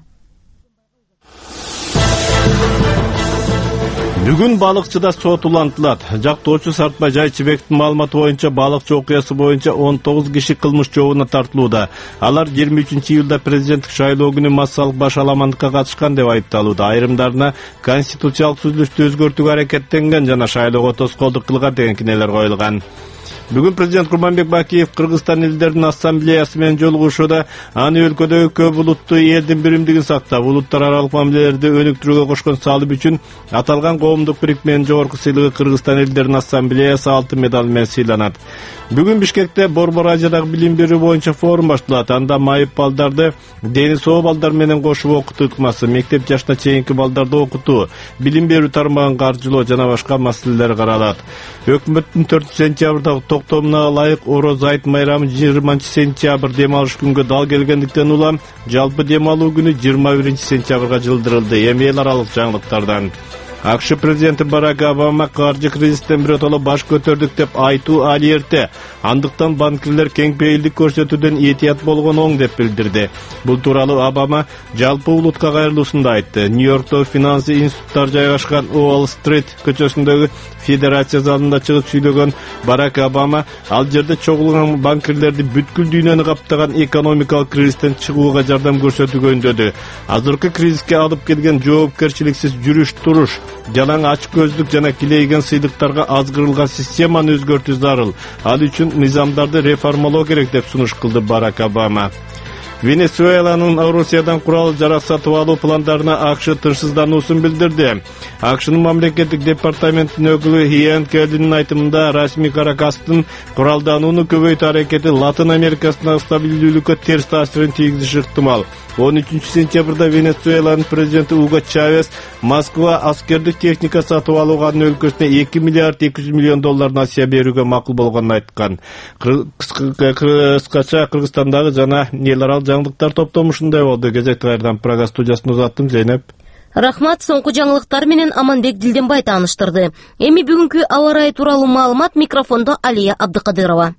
Бүгүн балыкчыда сот улантылат. Жактоочу Сартбай Жайчыбектин маалыматы боюнча балыкчы окуясы боюнча он тогуз киши кылмыш жообуна тартылууда. Алар жыйырма үчүнчү июлда президенттик шайлоо күнү массалык баш аламандыкка катышкан деп айыпталууда. Айрымдарына конституциялык түзүлүштү өзгөртүүгө аракеттенген жана шайлоого тоскоолдук кылган деген кинелер коюлган. Бүгүн президент Курманбек Бакиев Кыргызстан элдеринин ассамблеясы менен жолугушууда аны өлкөдөгү көп улуттуу элдин биримдигин сактап, улуттар аралык мамилелерди өнүктүрүүгө кошкон салым үчүн аталган коомдук бирикменин жогорку сыйлыгы Кыргызстан элдеринин ассамблеясы алтын медалы менен сыйланат. Бүгүн Бишкекте Борбор Азиядагы билим берүү боюнча форум башталат. Анда майып балдарды дени соо балдар менен кошуп окутуу ыкмасы, мектеп жашына чейинки балдарды окутуу, билим берүү тармагын каржылоо жана башка маселелер каралат. Өкмөттүн төртүнчү сентябрдагы токтомуна ылайык Ороз айт майрамы жыйырманчы сентябрь дем алыш күнгө дал келгендиктен улам жалпы дем алуу күнү жыйырма биринчи сентябрга жылдырылды. Эми эл аралык жаңылыктардан. АКШ президенти Барак Обама каржы кризистен биротоло баш көтөрдүк деп айтуу али эрте. Андыктан банкирлер кең пейилдик көрсөтүүдөн этият болгон оң деп билдирди. Бул тууралуу Обама жалпы улутка кайрылуусунда айтты. Нью-Йоркто финансы институттар жайгашкан Уолл-стрит көчөсүндөгү федерация залында чыгып сүйлөгөн Барак Обама ал жерде чогулган банкирлерди бүткүл дүйнөнү каптаган экономикалык кризистен чыгууга жардам көрсөтүүгө үндөдү. Азыркы кризиске алып келген жоопкерчиликсиз жүрүш туруш, жалаң ач көздүк жана килейген сыйлыктарга азгырылган системаны өзгөртүү зарыл. Ал үчүн мыйзамдарды реформалоо керек деп сунуш кылды Барак Обама. Венесуэланын Орусиядан курал жарак сатып алуу пландарына АКШ тынчсыздануусун билдирди. АКШнын мамлекеттик департаментинин өкүлү Иэн Келлинин айтымында расмий Каракастын куралданууну көбөйтүү аракети Латын Америкасындагы стабилдүүлүккө терс таасирин тийгизиши ыктымал. он үчүнчү сентябрда Венесуэланын президенти Уго Чавес Москва аскердик техника сатып алууга анын өлкөсүнө эки миллиард эки жүз миллион доллар насыя берүүгө макул болгонун айткан. Кыскача Кыргызстандагы жана эл аралык жаңылыктар топтомушундай болду. Кезекти кайрадан Прага студиясына узаттым. Зейнеп. Рахмат. Соңку жаңылыктар менен Аманбек Дилденбай тааныштырды. Эми бүгүнкү аба ырайы тууралуу маалымат микрофондо Алия Абдыкадырова.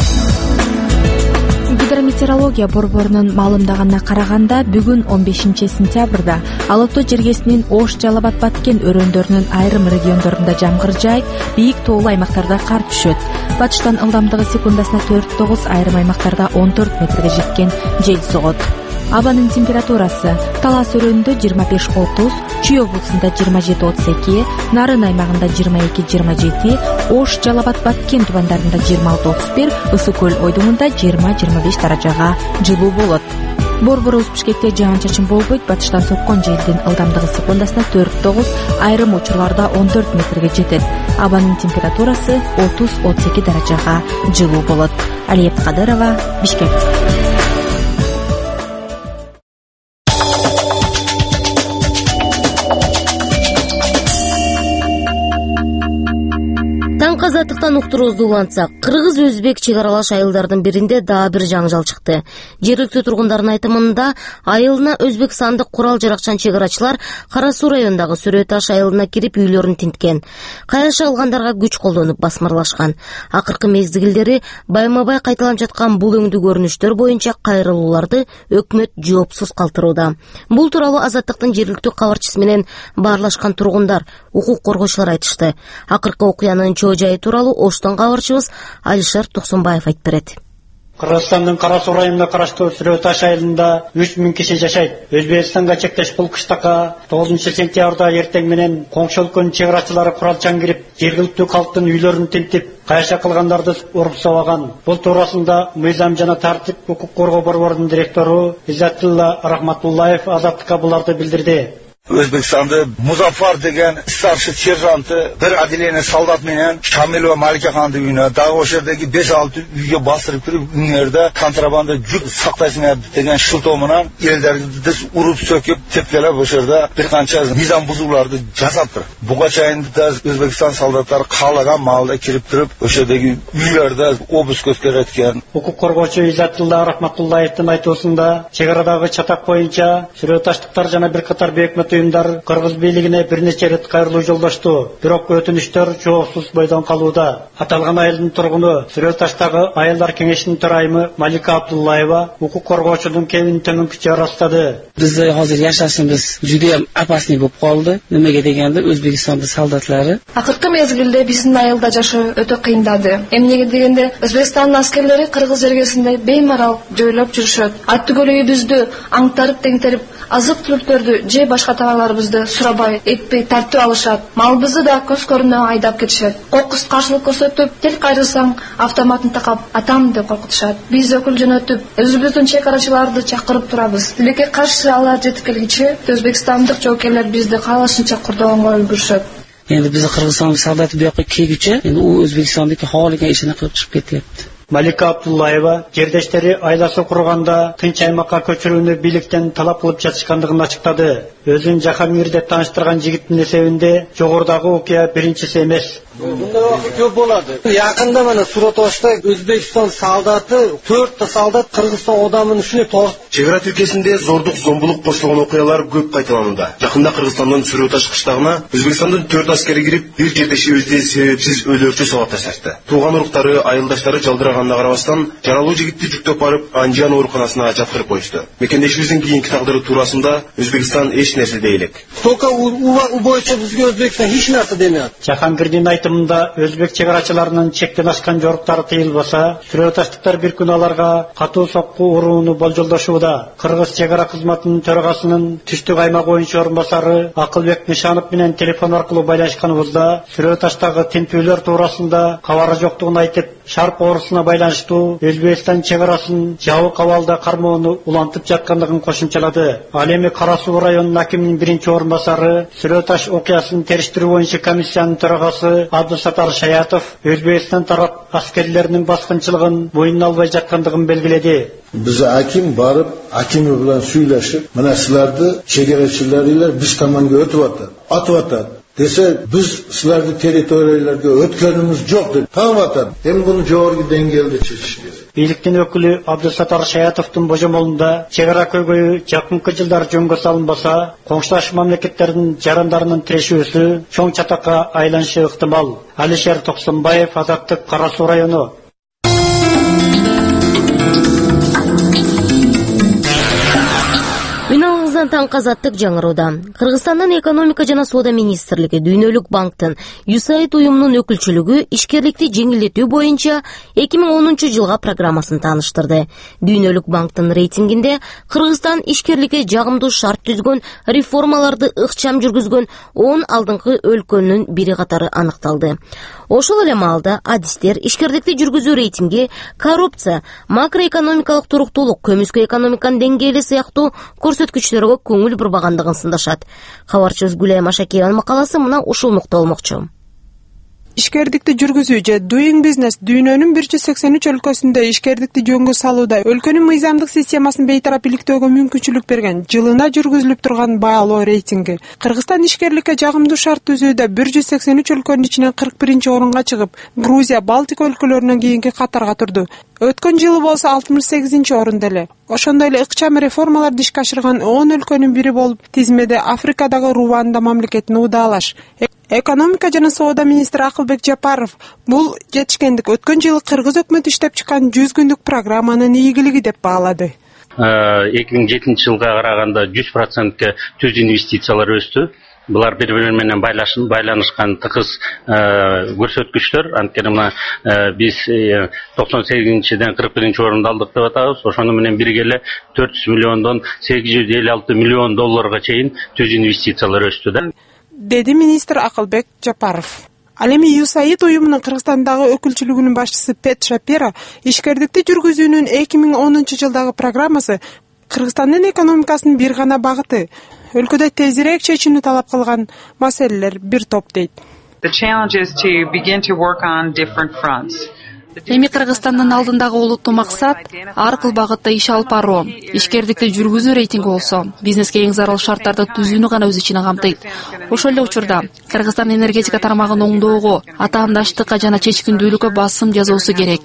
Гидрометеорология борборунун маалымдаганына караганда бүгүн он бешинчи сентябрда Ала Тоо жергесинин Ош Жалал-Абад Баткен өрөөндөрүнүн айрым региондорунда жамгыр жаайт, бийик тоолуу аймактарда кар түшөт. Батыштан ылдамдыгы секундасына төрт тогуз, айрым аймактарда он төрт метрге жеткен жел согот. Абанын температурасы Талас өрөөнүндө жыйырма беш отуз, Чүй облусунда жыйырма жети отуз эки, Нарын аймагында жыйырма эки жыйырма жети, Ош Жалал-Абад Баткен тубандарында жыйырма алты отуз бир, Ысык көл ойдуңунда жыйырма жыйырма беш даражага жылуу болот. Борборубуз Бишкекте жаан-чачын болбойт, батыштан соккон желдин ылдамдыгы секундасына төрт тогуз, айрым учурларда он төрт метрге жетет. Абанын температурасы отуз отуз эки даражага жылуу болот. Алия Абдыкадырова, Бишкек. Азаттыктан уктуруубузду улантсак, кыргыз-өзбек чек аралаш айылдардын биринде дагы бир жаңжал чыкты. Жергиликтүү тургундардын айтымында айылына өзбекстандык курал жаракчан чек арачылар Кара Суу районундагы Сүрөт Таш айылына кирип үйлөрүн тинткен. Кайраша кылгандарга күч колдонуп басмырлашкан. Акыркы мезгилдери байма-бай кайталанып жаткан бул өңдүү көрүнүштөр боюнча кайрылууларды өкмөт жоопсуз калтырууда. Бул тууралуу Азаттыктын жергиликтүү кабарчысы менен баарлашкан тургундар, укук коргоочулар айтышты. Акыркы окуянын чоо жайы тууралуу Оштон кабарчыбыз Алишер Туксунбаев айтып берет. Кыргызстандын Кара Суу районуна караштуу Сүрөт Таш айылында үч миң киши жашайт. Өзбекстанга чектеш бул кыштакка тогузунчу сентябрда эртең менен коңшу өлкөнүн чек арачылары куралчан кирип, жергиликтүү калктын үйлөрүн тинтип, кайша кылгандарды уруп сабаган. Бул туурасында мыйзам жана тартип укук коргоо борборунун директору Иззатилла Рахматуллаев Азаттыкка буларды билдирди. Өзбекстанды Музафар деген старший сержанты bir Adile'nin солдат менен Шамил ve Маликаханды үйүнө дагы ошол жердеги беш алты үйгө басырып кирип үйүңөрдө контрабанда жүк сактайсыңар деген шылтоо менен элдерди уруп сөкүп тепкелеп ошол жерде бир канча мыйзам бузууларды жасаптыр. Буга чейин да Өзбекстан солдаттары каалаган маалда кирип туруп ошол жердеги үйлөрдө обыск өткөрөткөн. Укук коргоочу Иззатулла Рахматуллаевдин айтуусунда чек арадагы чатак боюнча сүрөташтыктар жана бир катар бейөкмөт уюмдар Кыргыз бийлигине бир нече рет кайрылуу жолдошту. Бирок өтүнүштөр жоопсуз бойдон калууда. Аталган айылдын тургуну Сүрөташтагы айылдар кеңешинин төрайымы Малика Абдуллаева укук коргоочунун кебин төмөнкүчө ырастады. Бизде азыр жашашыбыз жудем опасный болуп калды. Немеге дегенде Өзбекстандын солдатлары. Акыркы мезгилде биздин айылда жашоо өтө кыйындады. Эмнеге дегенде Өзбекстандын аскерлери Кыргыз жергесинде беймарал жойлоп жүрүшөт. Аттуу көлүгүбүздү аңтарып теңтерип, азык-түлүктөрдү же башка товарларыбызды сурабай, этпей тартып алышат. Малыбызды да көз көрүнө айдап кетишет. Кокус каршылык көрсөтүп, тил кайрылсаң автоматын такап атам деп коркутушат. Биз өкүл жөнөтүп, өзүбүздүн чек арачыларды чакырып турабыз. Тилекке каршы алар жетип келгиче Өзбекстандык жоокерлер бизди каалашынча курдоонго үлгүрүшөт. Endi bizni Qirg'iziston solдаты bu yoqqa kelguncha endi u O'zbekistondagi xohlagan ishini qilib chiqib ketyapti. Малика Абдуллаева жердештери айласы курганда тынч аймакка көчүрүүнү бийликтен талап кылып жатышкандыгын ачыктады. Өзүн Жахангир деп тааныштырган жигиттин эсебинде жогорудагы окуя биринчиси эмес. Bunday vaqt ko'p bo'ladi. Yaqinda mana Suratoshda O'zbekiston soldati to'rtta soldat Qirg'iziston odamini shunday tortib. Chegara өлкөсүндө зордук, зомбулук кошулган окуялар көп кайталанууда. Жакында Кыргызстандын Сүрөташ кыштагына Өзбекстандын төрт аскери кирип, бир жердешибизди себепсиз өлөрчү сабап ташташты. Тууган уруктары, айылдаштары жалдыраганына карабастан, жаралуу жигитти жүктөп барып, Анжан ооруканасына жаткырып коюшту. Мекендешибиздин кийинки тагдыры туурасында Өзбекстан эч нерсе дей элек. Только у боюнча бизге Өзбекстан эч нерсе демейт. Жахангирдин айтымында өзбек чегарачыларынын чектен ашкан жоруктары тыйылбаса, сүрөташтыктар бир күн аларга катуу сокку урууну болжолдошууда. Кыргыз чегара кызматынын төрагасынын түштүк аймак боюнча орун басары Акылбек Нишанов менен телефон аркылуу байланышканыбызда Сүрөташтагы тинтүүлөр туурасында кабары жоктугун айтып, шарп оорусуна байланыштуу Өзбекстан чегарасын жабык абалда кармоону улантып жаткандыгын кошумчалады. Ал эми Кара Суу районунун акиминин биринчи орун басары Сүрөташ окуясын териштирүү боюнча комиссиянын төрагасы Абдусатар Шаятов Өзбекстан тарап аскерлеринин баскынчылыгын мойнуна албай жаткандыгын белгиледи. Биз аким барып, акими менен сүйлөшүп, мына силерди чегарачыларыңар биз томонго өтүп атат, атып атат. Dese biz sizlerdi territoriyalarga ötkönümüz yok dedi. Tamam atar. Hem bunu jogorku dengelde çekiş керек. Бийликтин өкүлү Абдусатар Шаятовдун божомолунда чегара көйгөйү жакынкы жылдар жөнгө салынбаса, коңшулаш мамлекеттердин жарандарынын тирешүүсү чоң чатакка айланышы ыктымал. Алишер Токсонбаев, Азаттык, Кара Суу району. Үналыңыздан таң казаттык жаңырууда. Кыргызстандын экономика жана соода министрлиги Дүйнөлүк банктын ю эс эй ай ди уюмунун өкүлчүлүгү ишкерликти жеңилдетүү боюнча эки миң онунчу жылга программасын тааныштырды. Дүйнөлүк банктын рейтингинде Кыргызстан ишкерликке жагымдуу шарт түзгөн, реформаларды ыкчам жүргүзгөн он алдыңкы өлкөнүн бири катары аныкталды. Ошол эле маалда адистер ишкерликти жүргүзүү рейтинги коррупция, макроэкономикалык туруктуулук, көмүскө экономиканын деңгээли сыяктуу көрсөткүчтөргө көңүл бурбагандыгын сындашат. Кабарчыбыз Гүлай Машакиеванын макаласы мына ушул нукталмакчы. Ишкердикти жүргүзүү же doing business дүйнөнүн бир жүз сексен үч өлкөсүндө ишкердикти жөнгө салууда өлкөнүн мыйзамдык системасын бейтарап иликтөөгө мүмкүнчүлүк берген жылына жүргүзүлүп турган баалоо рейтинги. Кыргызстан ишкерликке жагымдуу шарт түзүүдө бир жүз сексен үч өлкөнүн ичинен кырк биринчи орунга чыгып, Грузия, Балтик өлкөлөрүнөн кийинки катарга турду. Өткөн жылы болсо алтымыш сегизинчи орунда эле. Ошондой эле ыкчам реформаларды ишке ашырган он өлкөнүн бири болуп, тизмеде Африкадагы Руанда мамлекетин удаалаш. Экономика жана соода министри Акылбек Жапаров бул жетишкендик өткөн жылы Кыргыз өкмөтү иштеп чыккан жүз күндүк программанын ийгилиги деп баалады. эки миң жетинчи жылга караганда жүз процентке түз инвестициялар өстү. Булар бири-бири менен байланышкан тыгыз көрсөткүчтөр. Анткени мына биз токсон сегизинчиден кырк биринчи орунду алдык деп атабыз. Ошону менен бирге эле төрт жүз миллиондон сегиз жүз элүү алты миллион долларга чейин түз инвестициялар өстү да. Деди министр Акылбек Жапаров. Ал эми ю эс эй ай ди уюмунун Кыргызстандагы өкүлчүлүгүнүн башчысы Пет Шапира ишкердикти жүргүзүүнүн эки миң онунчу жылдагы программасы Кыргызстандын экономикасынын бир гана багыты. өлкөдө тезирээк чечүүнү талап кылган маселелер бир топ дейт. The challenge is to begin to work on different fronts. Эми Кыргызстандын алдындагы олуттуу максат ар кыл багытта иш алып баруу, ишкердикти жүргүзүү рейтинги болсо, бизнеске эң зарыл шарттарды түзүүнү гана өз ичине камтыйт. Ошол эле учурда Кыргызстан энергетика тармагын оңдоого, атаандаштыкка жана чечкиндүүлүккө басым жасоосу керек.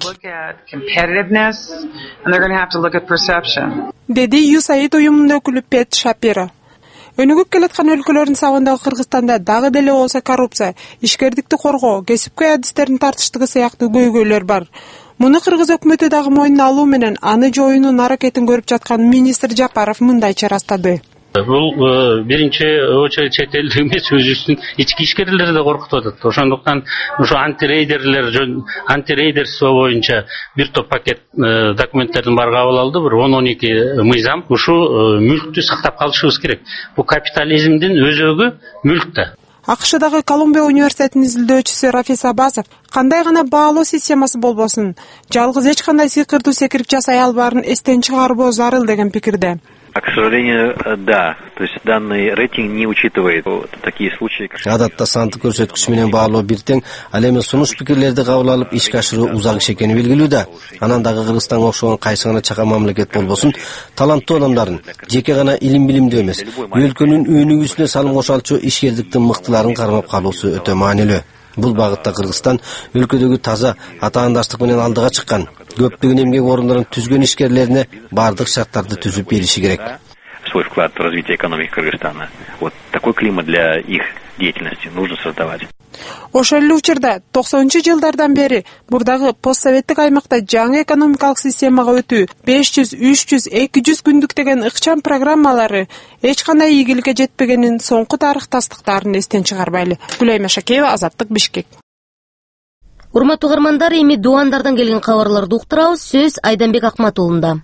Деди ю эс эй ай ди уюмунун өкүлү Пет Шапира. Өнүгүп келаткан өлкөлөрдүн сабындагы Кыргызстанда дагы деле болсо коррупция, ишкердикти коргоо, кесипкөй адистердин тартыштыгы сыяктуу көйгөйлөр бар. Муну Кыргыз өкмөтү дагы мойнуна алуу менен аны жоюунун аракетин көрүп жаткан министр Жапаров мындайча ырастады. Бул биринчи очередь чет элдик эмес, өзүбүздүн ички ишкерлерди да коркутуп атат. Ошондуктан ушу антирейдерлер, антирейдерство боюнча бир топ пакет документтердин баары кабыл алды, бир он он эки мыйзам. Ушу мүлктү сактап калышыбыз керек. Бул капитализмдин өзөгү мүлк да. АКШдагы Колумбия университетинин изилдөөчүсү Рафис Абасов кандай гана баалоо системасы болбосун, жалгыз эч кандай сыйкырдуу секирип жасай албаарын эстен чыгарбоо зарыл деген пикирде. К сожалению, да. То есть данный рейтинг не учитывает такие случаи. Адатта сандык көрсөткүч менен баалоо бир тең, ал эми сунуш пикирлерди кабыл алып ишке ашыруу узак иш экени белгилүү да. Анан дагы Кыргызстанга окшогон кайсы гана чака мамлекет болбосун, таланттуу адамдарын, жеке гана илим билимдүү эмес, өлкөнүн өнүгүүсүнө салым кошалчу ишкердиктин мыктыларын кармап калуусу өтө маанилүү. Бул багытта Кыргызстан өлкөдөгү таза атаандаштык менен алдыга чыккан, көптөгөн эмгек орундарын түзгөн ишкерлерине бардык шарттарды түзүп бериши керек. Свой вклад в развитие экономики Кыргызстана. Вот такой климат для их деятельности нужно создавать. Ошол эле учурда токсонунчу жылдардан бери бурдагы постсоветтик аймакта жаңы экономикалык системага өтүү беш жүз, үч жүз, эки жүз күндүк деген ыкчам программалары эч кандай ийгиликке жетпегенин соңку тарых тастыктарын эстен чыгарбайлы. Гүлайма Шакеева, Азаттык, Бишкек. Урматтуу угармандар, эми Дуандардан келген кабарларды уктурабыз. Сөз Айданбек Акматуулунда.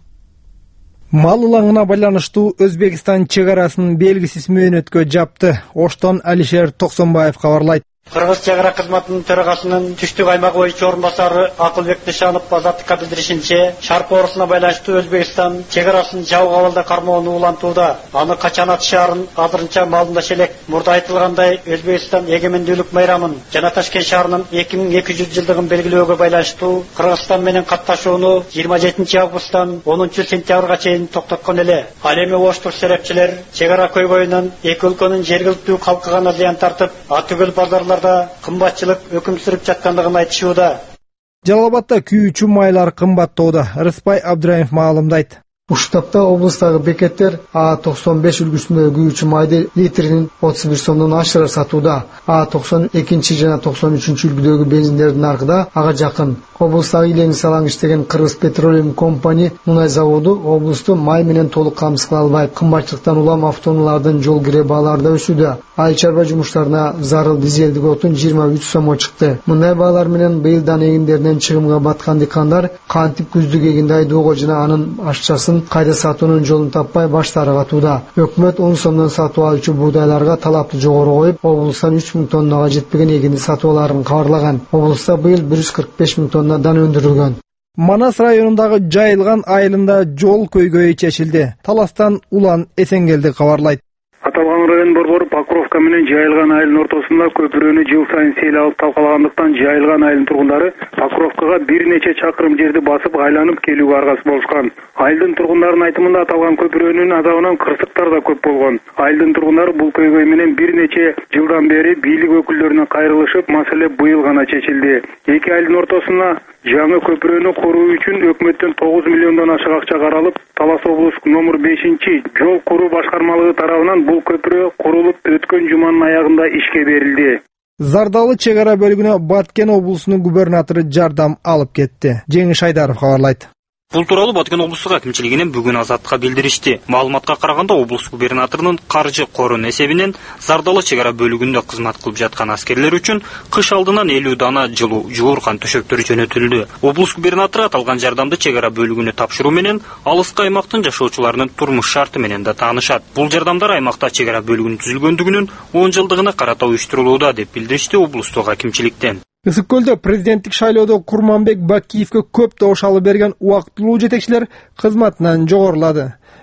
Мал улаңына байланыштуу Өзбекстан чек арасынын белгисиз мөөнөткө жапты. Оштон Алишер Токсонбаев кабарлайт. Кыргыз чек ара кызматынын төрагасынын түштүк аймак боюнча орун басары Акылбек Дышанов Азаттыкка билдиришинче, шарп оорусуна байланыштуу Өзбекстан чек арасын жабык абалда кармоону улантууда. Аны качан атышаарын азырынча маалымдаш элек. Мурда айтылгандай, Өзбекстан эгемендүүлүк майрамын жана Ташкент шаарынын эки миң эки жүз жылдыгын белгилөөгө байланыштуу Кыргызстан менен катташууну жыйырма жетинчи августтан онунчу сентябрга чейин токтоткон эле. Ал эми оштук серепчилер чек ара көйгөйүнөн эки өлкөнүн жергиликтүү калкы гана зыян тартып, атүгөл базарлар кымбатчылык өкүм сүрүп жаткандыгын айтышууда. Жалал Абадта күйүүчү майлар кымбаттоодо. Рыспай Абдраимов маалымдайт. Уштапта облустагы бекеттер А токсон беш үлгүсүндөгү күйүүчү майды литринин отуз бир сомдон ашыра сатууда. А токсон экинчи жана токсон үчүнчү үлгүдөгү бензиндердин наркы да ага жакын. Облустагы илени салаң иштеген Кыргыз Петролиум компани мунай заводу облусту май менен толук камсыз кыла албайт. Кымбатчылыктан улам автоунаалардын жол кире баалары да өсүүдө. Айыл чарба жумуштарына зарыл дизелдик отун жыйырма үч сомго чыкты. Мындай баалар менен быйылдан эгиндеринен чыгымга баткан дыйкандар кантип күздүк эгинди айдоого жана анын ашчасын кайда сатуунун жолун таппай баштары катууда. Өкмөт он сомдон сатып алуучу буудайларга талапты жогору коюп, облустан үч миң тоннага жетпеген эгинди сатып аларын кабарлаган. Облуста быйыл бир жүз кырк беш миң тонна дан өндүрүлгөн. Манас районундагы Жайылган айылында жол көйгөйү чечилди. Таластан Улан Эсенгелди кабарлайт. Аталган район борбору Покровка менен Жайылган айылынын ортосунда көпүрөнү жыл сайын сел алып талкалагандыктан Жайылган айылынын тургундары Покровкага бир нече чакырым жерди басып айланып келүүгө аргасыз болушкан. Айылдын тургундарынын айтымында аталган көпүрөнүн азабынан кырсыктар да көп болгон. Айылдын тургундары бул көйгөй менен бир нече жылдан бери бийлик өкүлдөрүнө кайрылышып, маселе быйыл гана чечилди. Эки айылдын ортосуна жаңы көпүрөнү куруу үчүн өкмөттөн тогуз миллиондон ашык акча каралып, Талас облустук номер бешинчи жол куруу башкармалыгы тарабынан бул көпүрө курулуп өткөн жуманын аягында ишке берилди. Зардалы чек ара бөлүгүнө Баткен облусунун губернатору жардам алып кетти. Жеңиш Айдаров кабарлайт. Бул тууралуу Баткен облустук акимчилигинен бүгүн Азаттыкка билдиришти. Маалыматка караганда облус губернаторунун каржы корунун эсебинен зардалы чек ара бөлүгүндө кызмат кылып жаткан аскерлер үчүн кыш алдынан элүү дана жылуу жууркан төшөктөр жөнөтүлдү. Облус губернатору аталган жардамды чек ара бөлүгүнө тапшыруу менен алыскы аймактын жашоочуларынын турмуш шарты менен да таанышат. Бул жардамдар аймакта чек ара бөлүгүнүн түзүлгөндүгүнүн он жылдыгына карата уюштурулууда деп билдиришти облустук акимчиликтен. Ысык көлдө президенттик шайлоодо Курманбек Бакиевке көп добуш алып берген убактылуу жетекчилер кызматынан жогорулады.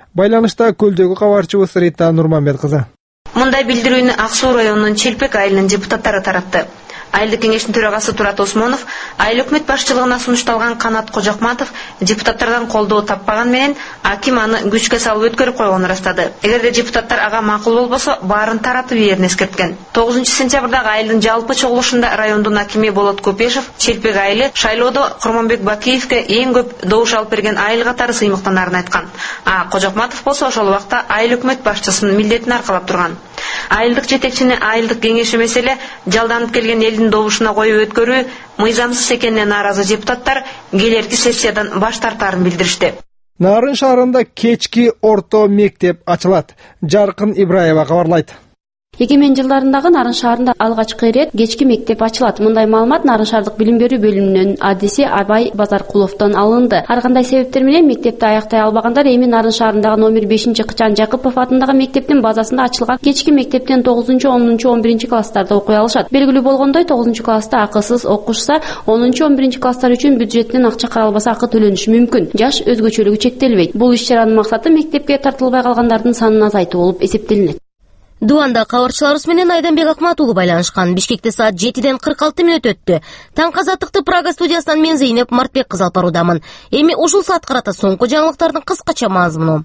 Байланышта Көлдөгү кабарчыбыз Рита Нурманбет кызы. Мындай билдирүүнү Ак Суу районунун Челпек айылынын депутаттары таратты. Айылдык кеңештин төрагасы Турат Осмонов айыл өкмөт башчылыгына сунушталган Канат Кожокматов депутаттардан колдоо таппаган менен аким аны күчкө салып өткөрүп койгонун ырастады. Эгерде депутаттар ага макул болбосо, баарын таратып ийерин эскерткен. тогузунчу сентябрдагы айылдын жалпы чогулушунда райондун акими Болот Көпешев Челпек айылы шайлоодо Курманбек Бакиевке эң көп добуш алып берген айыл катары сыймыктанарын айткан. А Кожокматов болсо ошол убакта айыл өкмөт башчысынын милдетин аркалап турган. Айылдык жетекчини айылдык кеңеши меселе жалданып келген элдин добушуна коюп өткөрүү мыйзамсыз экенине нааразы депутаттар келерки сессиядан баш тартаарын билдиришти. Нарын шаарында кечки орто мектеп ачылат. Жаркын Ибраева кабарлайт. Эгемен жылдарындагы Нарын шаарында алгачкы ирет кечки мектеп ачылат. Мындай маалымат Нарын шаардык билим берүү бөлүмүнүн адиси Абай Базаркуловдон алынды. Ар кандай себептер менен мектепти аяктай албагандар эми Нарын шаарындагы номер бешинчи Кычан Жакыпов атындагы мектептин базасында ачылган кечки мектептен тогузунчу, онунчу, он биринчи класстарда окуй алышат. Белгилүү болгондой, тогузунчу класста акысыз окушса, онунчу, он биринчи класстар үчүн бюджеттен акча каралбаса акы төлөнүшү мүмкүн. Жаш өзгөчөлүгү чектелбейт. Бул иш-чаранын максаты мектепке тартылбай калгандардын санын азайтуу болуп эсептелинет. Дубанда кабарчыларыбыз менен Айданбек Акмат уулу байланышкан. Бишкекте саат жетиден кырк алты мүнөт өттү. Таң казаттыкты Прага студиясынан мен Зейнеп Мартбек кызы алып баруудамын. Эми ушул саат карата соңку жаңылыктардын кыскача мазмуну.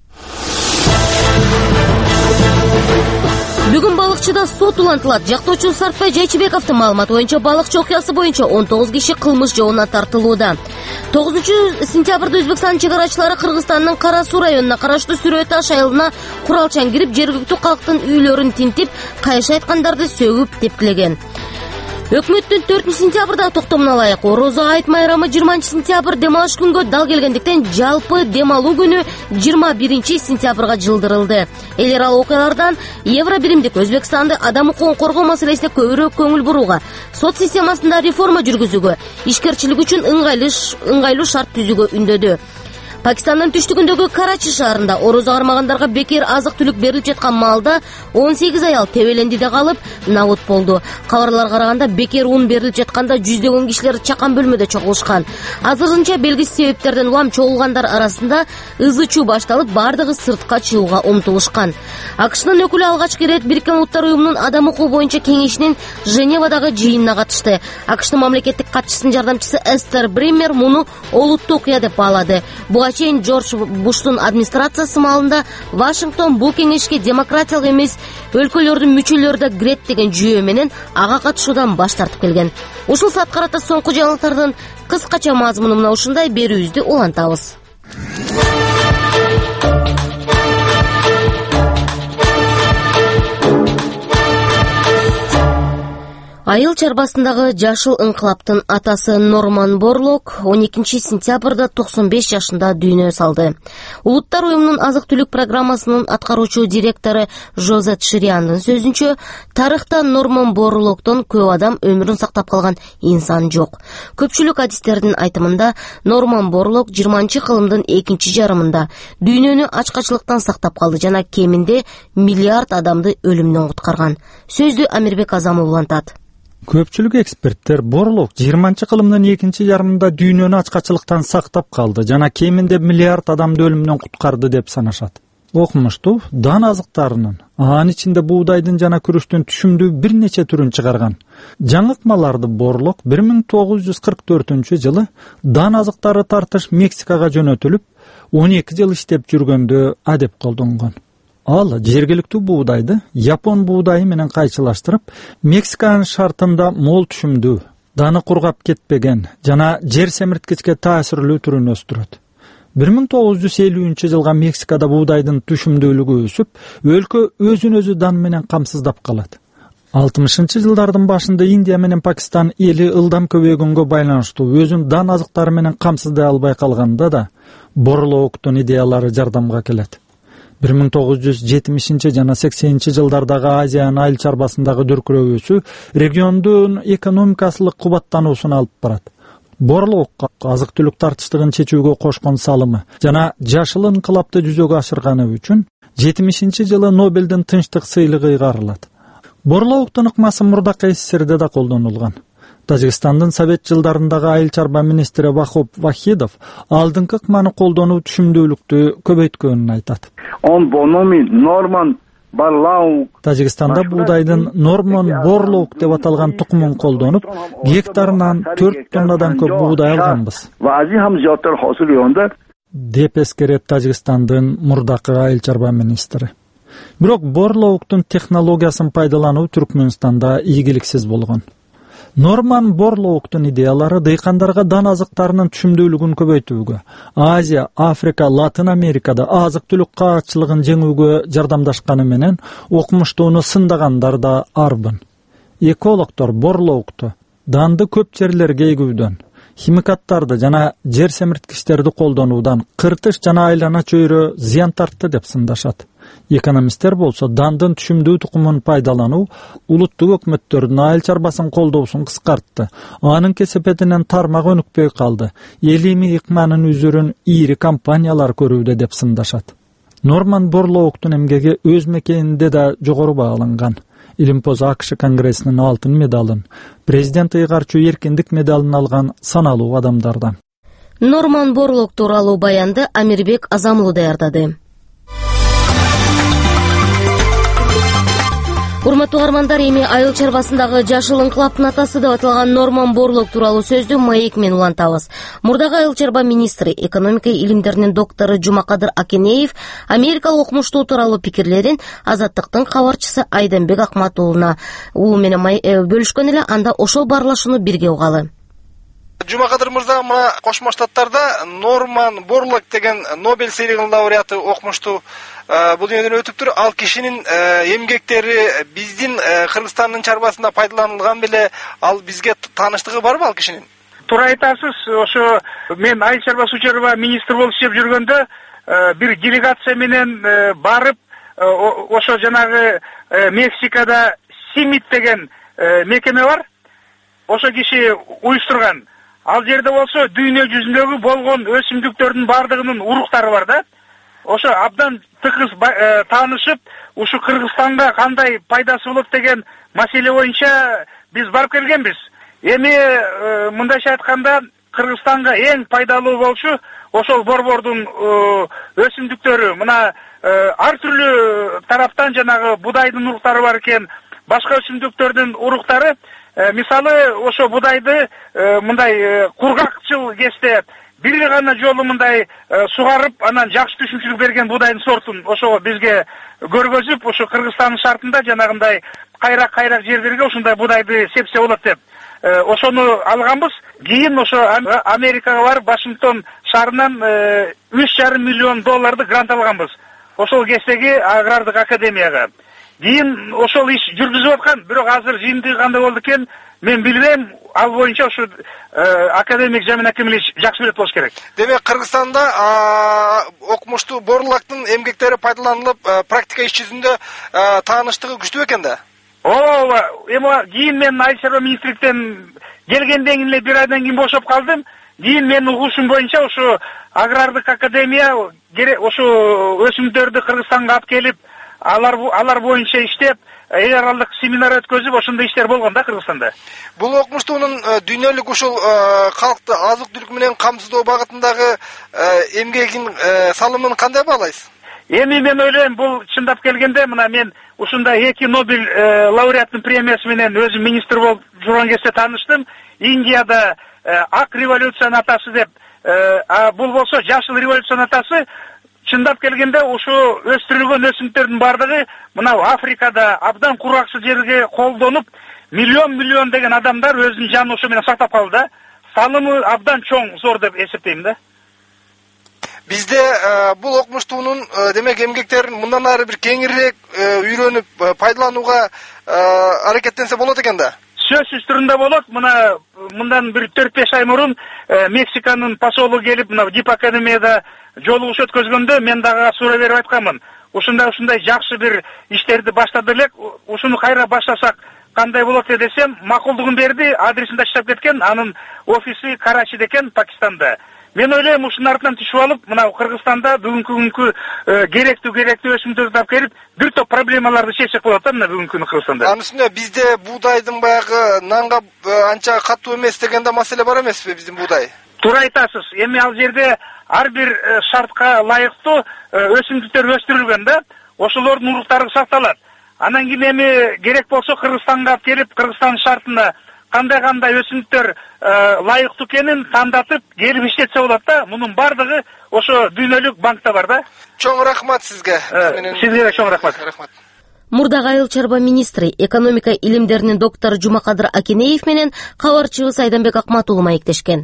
Бүгүн балыкчыда сот улантылат. Жактоочу Сартбай Жайчыбековдун маалыматы боюнча балыкчы окуясы боюнча он тогуз киши кылмыш жообуна тартылууда. тогузунчу сентябрда Өзбекстан чек арачылары Кыргызстандын Кара Суу районуна караштуу Сүрөй Таш айылына куралчан кирип, жергиликтүү калктын үйлөрүн тинтип, кайшы айткандарды сөгүп тепкилеген. Өкмөттүн төртүнчү сентябрда токтомуна ылайык Орозо айт майрамы жыйырманчы сентябрь демалыш күнгө дал келгендиктен жалпы демалуу күнү жыйырма биринчи сентябрга жылдырылды. Эл аралык окуялардан евро биримдик Өзбекстанды адам укугун коргоо маселесине көбүрөөк көңүл бурууга, сот системасында реформа жүргүзүүгө, ишкерчилик үчүн ыңгайлуу шарт түзүүгө үндөдү. Пакистандын түштүгүндөгү Карачи шаарында орозо кармагандарга бекер азык түлүк берилип жаткан маалда он сегиз аял тебелендиде калып набут болду. Кабарларга караганда бекер ун берилип жатканда жүздөгөн кишилер чакан бөлмөдө чогулушкан. Азырынча белгисиз себептерден улам чогулгандар арасында ызы чуу башталып, бардыгы сыртка чыгууга умтулушкан. АКШнын өкүлү алгачкы ирет Бириккен Улуттар уюмунун адам укугу боюнча кеңешинин Женевадагы жыйынына катышты. АКШнын мамлекеттик катчысынын жардамчысы Эстер Бример муну олуттуу окуя деп баалады. Буга чейин Джордж Буштун администрациясы маалында Вашингтон бул кеңешке демократиялык эмес өлкөлөрдүн мүчөлөрү да кирет деген жүйө менен ага катышуудан баш тартып келген. Ушул саат карата соңку жаңылыктардын кыскача мазмуну мына ушундай, берүүбүздү улантабыз. Айыл чарбасындагы жашыл ыңкылаптын атасы Норман Борлок он экинчи сентябрда токсон беш жашында дүйнө салды. Улуттар уюмунун азык түлүк программасынын аткаруучу директору Жозет Шириандын сөзүнчө, тарыхта Норман Борлоктон көп адам өмүрүн сактап калган инсан жок. Көпчүлүк адистердин айтымында Норман Борлок жыйырманчы кылымдын экинчи жарымында дүйнөнү ачкачылыктан сактап калды жана кеминде миллиард адамды өлүмдөн куткарган. Сөздү Амирбек Азамов улантат. Көпчүлүк эксперттер Борлок жыйырманчы кылымдын экинчи жарымында дүйнөнү ачкачылыктан сактап калды жана кеминде миллиард адамды өлүмдөн куткарды деп санашат. Окумуштуу дан азыктарынын, анын ичинде буудайдын жана күрүчтүн түшүмдүү бир нече түрүн чыгарган. Жаңыкмаларды Борлок бир миң тогуз жүз кырк төртүнчү жылы дан азыктары тартыш Мексикага жөнөтүлүп, он эки жыл иштеп жүргөндө адеп колдонгон. Ал жергиликтүү буудайды Япон буудайы менен кайчылаштырып, Мексиканын шартында мол түшүмдүү, даны кургап кетпеген жана жер семирткичке таасирлүү түрүн өстүрөт. бир миң тогуз жүз элүүнчү жылга Мексикада буудайдын түшүмдүүлүгү өсүп, өлкө өзүн өзү дан менен камсыздап калат. алтымышынчы жылдардын башында Индия менен Пакистан эли ылдам көбөйгөнгө байланыштуу өзүн дан азыктары менен камсыздай албай калганда да Борлоктун идеялары жардамга келет. бир миң тогуз жүз жетимишинчи жана сексенинчи жылдардагы Азиянын айыл чарбасындагы дүркүрөбүсү региондун экономикасылык кубаттануусуна алып барат. Борлокко азык түлүк тартыштыгын чечүүгө кошкон салымы жана жашыл ыңкылапты жүзөгө ашырганы үчүн жетимишинчи жылы Нобелдин тынчтык сыйлыгы ыйгарылат. Борлоктун ыкмасы мурдакы СССРде да колдонулган. Тажикстандын совет жылдарындагы айыл чарба министри Вахоп Вахидов алдыңкы ыкманы колдонуу түшүмдүүлүктү көбөйткөнүн айтат. Тажикстанда буудайдын Норман Борлоук деп аталган тукумун колдонуп, гектарынан төрт тоннадан көп буудай алганбыз. Деп эскерет Тажикстандын мурдакы айыл чарба министри. Бирок Борлоуктун технологиясын пайдалануу Түркмөнстанда ийгиликсиз болгон. Норман Борлоуктун идеялары дыйкандарга дан азыктарынын түшүмдүүлүгүн көбөйтүүгө, Азия, Африка, Латын Америкада азык-түлүк каатчылыгын жеңүүгө жардамдашканы менен окумуштууну сындагандар да арбын. Экологдор Борлоукту данды көп жерлерге эгүүдөн, химикаттарды жана жер семирткичтерди колдонуудан кыртыш жана айлана чөйрө зыян тартты деп сындашат. Экономисттер болсо дандын түшүмдүү тукумун пайдалануу улуттук өкмөттөрдүн айыл чарбасын колдоосун кыскартты. Анын кесепетинен тармак өнүкпөй калды. Элими ыкманын үзүрүн ийри компаниялар көрүүдө деп сындашат. Норман Борлоуктун эмгеги өз мекенинде да жогору бааланган. Илимпоз АКШ Конгрессинин алтын медалын, президент ыйгарчу эркиндик медалын алган саналуу адамдардан. Норман Борлоук тууралуу баянды Амирбек Азамлуу даярдады. Урматтуу угармандар, эми айыл чарбасындагы жашыл инкылаптын атасы деп аталган Норман Борлоук тууралуу сөздү маек менен улантабыз. Мурдагы айыл чарба министри, экономика илимдеринин доктору Жумакадыр Акенеев америкалык окумуштуу тууралуу пикирлерин Азаттыктын кабарчысы Айданбек Акматуулуна уу менен бөлүшкөн эле, анда ошол баарлашууну бирге угалы. Жумакадыр мырза, мына Кошмо Штаттарда Норман Борлоук деген Нобель сыйлыгынын лауреаты окумуштуу бул дүйнөдөн өтүптүр. Ал кишинин эмгектери биздин Кыргызстандын чарбасында пайдаланылган беле, ал бизге тааныштыгы барбы ал кишинин? Туура айтасыз. Ошо мен айыл чарба суу чарба министр болуп иштеп жүргөндө бир делегация менен барып, ошо жанагы Мексикада Симит деген мекеме бар. Ошо киши уюштурган. Ал жерде болсо дүйнө жүзүндөгү болгон өсүмдүктөрдүн бардыгынын уруктары бар да. Ошо абдан тыгыз таанышып, ушу Кыргызстанга кандай пайдасы болот деген маселе боюнча биз барып келгенбиз. Эми мындайча айтканда, Кыргызстанга эң пайдалуу болчу ошол борбордун өсүмдүктөрү. Мына ар түрлүү тараптан жанагы будайдын уруктары бар экен, башка өсүмдүктөрдүн уруктары. Мисалы, ошо будайды мындай кургакчыл кезде бир гана жолу мындай сугарып, анан жакшы түшүнчүлүк берген будайдын сортун ошо бизге көргөзүп, ошо Кыргызстандын шартында жанагындай кайрак-кайрак жерлерге ушундай будайды сепсе болот деп ошону алганбыз. Кийин ошо Америкага барып, Вашингтон шаарынан үч жарым миллион долларды грант алганбыз. Ошол кездеги агрардык академияга. Кийин ошол иш жүргүзүп аткан, бирок азыр жыйынтыгы кандай болду экен, мен билбейм. Ал боюнча ушу академик Жамин Акимович жакшы билет болуш керек. Демек, Кыргызстанда окумуштуу Борлоуктун эмгектери пайдаланылып, практика иш жүзүндө тааныштыгы күчтүү экен да. Ооба, эми кийин мен айыл чарба министрликтен келгенден кийин эле бир айдан кийин бошоп калдым. Кийин менин угушум боюнча ушу агрардык академия ошо өсүмдүктөрдү Кыргызстанга алып келип, алар алар боюнча иштеп, эл аралык семинар өткөзүп, ошондой иштер болгон да Кыргызстанда. Бул окумуштуунун дүйнөлүк ушул калкты азык-түлүк менен камсыздоо багытындагы эмгегин, салымын кандай баалайсыз? Эми мен ойлойм, бул чындап келгенде, мына мен ушундай эки Нобель лауреаттын премиясы менен өзүм министр болуп жүргөн кезде тааныштым. Индияда ак революциянын атасы деп, а бул болсо жашыл революциянын атасы. Чындап келгенде ушу өстүрүлгөн өсүмдүктөрдүн бардыгы мына Африкада абдан кургакчыл жерге колдонуп, миллион-миллион деген адамдар өзүнүн жанын ошо менен сактап калды. Салымы абдан чоң, зор деп эсептейм да. Бизде бул окумуштуунун демек эмгектерин мындан ары бир кеңирээк үйрөнүп пайдаланууга аракеттенсе болот экен да. Сөзсүз түрүндө болот. Мына мындан бир төрт беш ай мурун Мексиканын посолу келип, мына Дип академияда жолугуш өткөзгөндө мен дагы суроо берип айтканмын. Ушундай ушундай жакшы бир иштерди баштады элек, ушуну кайра баштасак кандай болот десем, макулдугун берди, адресин таштап кеткен. Анын офиси Карачиде экен, Пакистанда. мен ойлойм ушунун артынан түшүп алып мына Кыргызстанда бүгүнкү күnkү керектүү керектүү өсүмдөрдү алып келип бир топ проблемаларды чечип коет да мына бүгүнкү күнү Кыргызстанда. Анын үстүнө бизде буудайдын баягы нанга анча катуу эмес деген да маселе бар эмеспи биздин буудай? Туура айтасыз. Эми ал жерде ар бир шартка ылайыктуу өсүмдүктөр өстүрүлгөн да, ошолордун уруктары сакталат. Анан кийин эми керек болсо Кыргызстанга алып келип, Кыргызстандын шартына кандай кандай өсүмдүктөр ылайыктуу экенин тандатып, келип иштетсе болот да. Мунун бардыгы ошо дүйнөлүк банкта бар да. Чоң рахмат сизге. Сизге чоң рахмат. Рахмат. Мурдагы айыл чарба министри, экономика илимдеринин доктору Жумакадыр Акенеев менен кабарчыбыз Айданбек Акмат уулу маектешкен.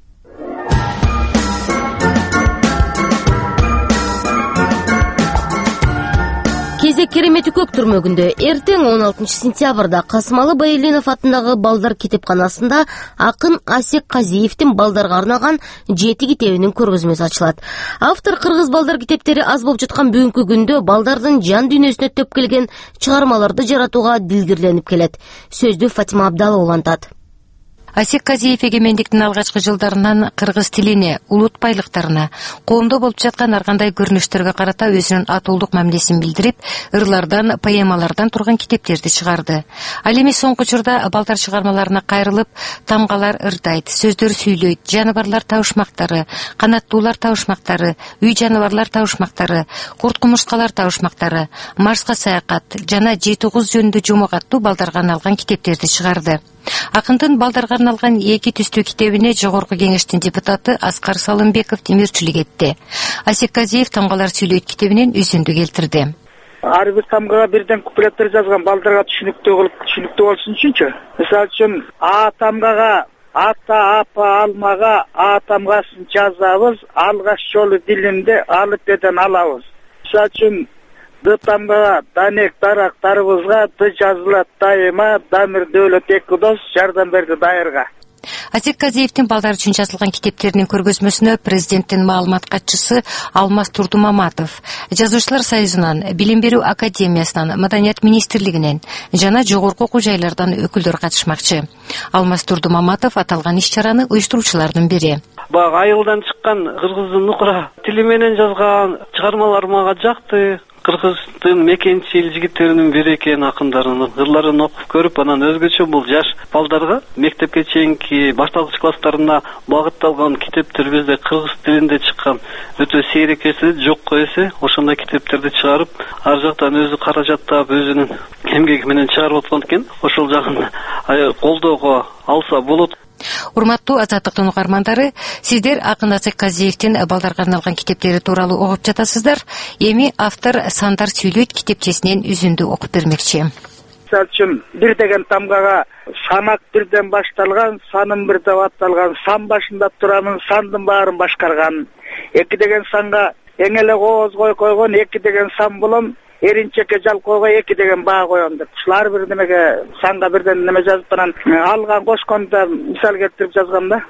Кезек керемети көк түрмөгүндө эртең он алтынчы сентябрда Касымалы Байелинов атындагы балдар китепканасында акын Асек Казиевдин балдарга арналган жети китебинин көргөзмөсү ачылат. Автор кыргыз балдар китептери аз болуп жаткан бүгүнкү күндө балдардын жан дүйнөсүнө төп келген чыгармаларды жаратууга дилгирленип келет. Сөздү Фатима Абдалова улантат. Асек Казиев эгемендиктин алгачкы жылдарынан кыргыз тилине, улут байлыктарына, коомдо болуп жаткан ар кандай көрүнүштөргө карата өзүнүн атуулдук мамилесин билдирип, ырлардан, поэмалардан турган китептерди чыгарды. Ал эми соңку учурда балдар чыгармаларына кайрылып, тамгалар ырдайт, сөздөр сүйлөйт, жаныбарлар табышмактары, канаттуулар табышмактары, үй жаныбарлар табышмактары, курт-кумурскалар табышмактары, Марска саякат жана жети кыз жөнүндө жомок аттуу балдарга арналган китептерди чыгарды. Акындын балдарга арналган эки түстүү китебине жогорку кеңештин депутаты Аскар Салымбеков демирчилик этти. Асек Казиев тамгалар сүйлөйт китебинен үзүндү келтирди. Ар бир тамгага бирден куплеттер жазган, балдарга түшүнүктүү кылып, түшүнүктүү болсун үчүнчү. Мисалы үчүн А тамгага, ата апа алмага, А тамгасын жазабыз, алгаш жолу дилинде алыпбеден алабыз. Мисалы үчүн Ды тамгага, данек дарактарыбызга, ды жазылат дайыма, дамир дөөлөт эки дос, жардам берди дайырга. Асек Казиевдин балдар үчүн жазылган китептеринин көргөзмөсүнө президенттин маалымат катчысы Алмаз Турдумаматов, Жазуучулар союзунан, Билим берүү академиясынан, Маданият министрлигинен жана жогорку окуу жайлардан өкүлдөр катышмакчы. Алмаз Турдумаматов аталган иш-чараны уюштуруучулардын бири. Бага айылдан чыккан кыргыздын нукура тили менен жазган чыгармалар мага жакты. Кыргыздын мекенчил жигиттеринин бири экен, акындарынын ырларын окуп көрүп, анан өзгөчө бул жаш балдарга мектепке чейинки башталгыч класстарына багытталган китептер бизде кыргыз тилинде чыккан өтө сейрек эсе, жокко эсе, ошондой китептерди чыгарып, ар жактан өзү каражаттап, өзүнүн эмгеги менен чыгарып аткан экен. Ошол жагын колдоого алса болот. Урматтуу Азаттыктын угармандары, сиздер акын Асек Казиевдин балдарга арналган китептери тууралуу угуп жатасыздар. Эми автор Сандар сүйлөйт китепчесинен үзүндү окуп бермекчи. Мисалы үчүн бир деген тамгага санак бирден башталган, саным бир деп атталган, сан башында турамын, сандын баарын башкарган. Эки деген санга эң эле кооз кой койгон, эки деген сан болом, эринчекке жал койго эки деген баа коем деп. Ушулар бир немеге санга бирден неме жазып анан алган кошконда мисал келтирип жазгам да.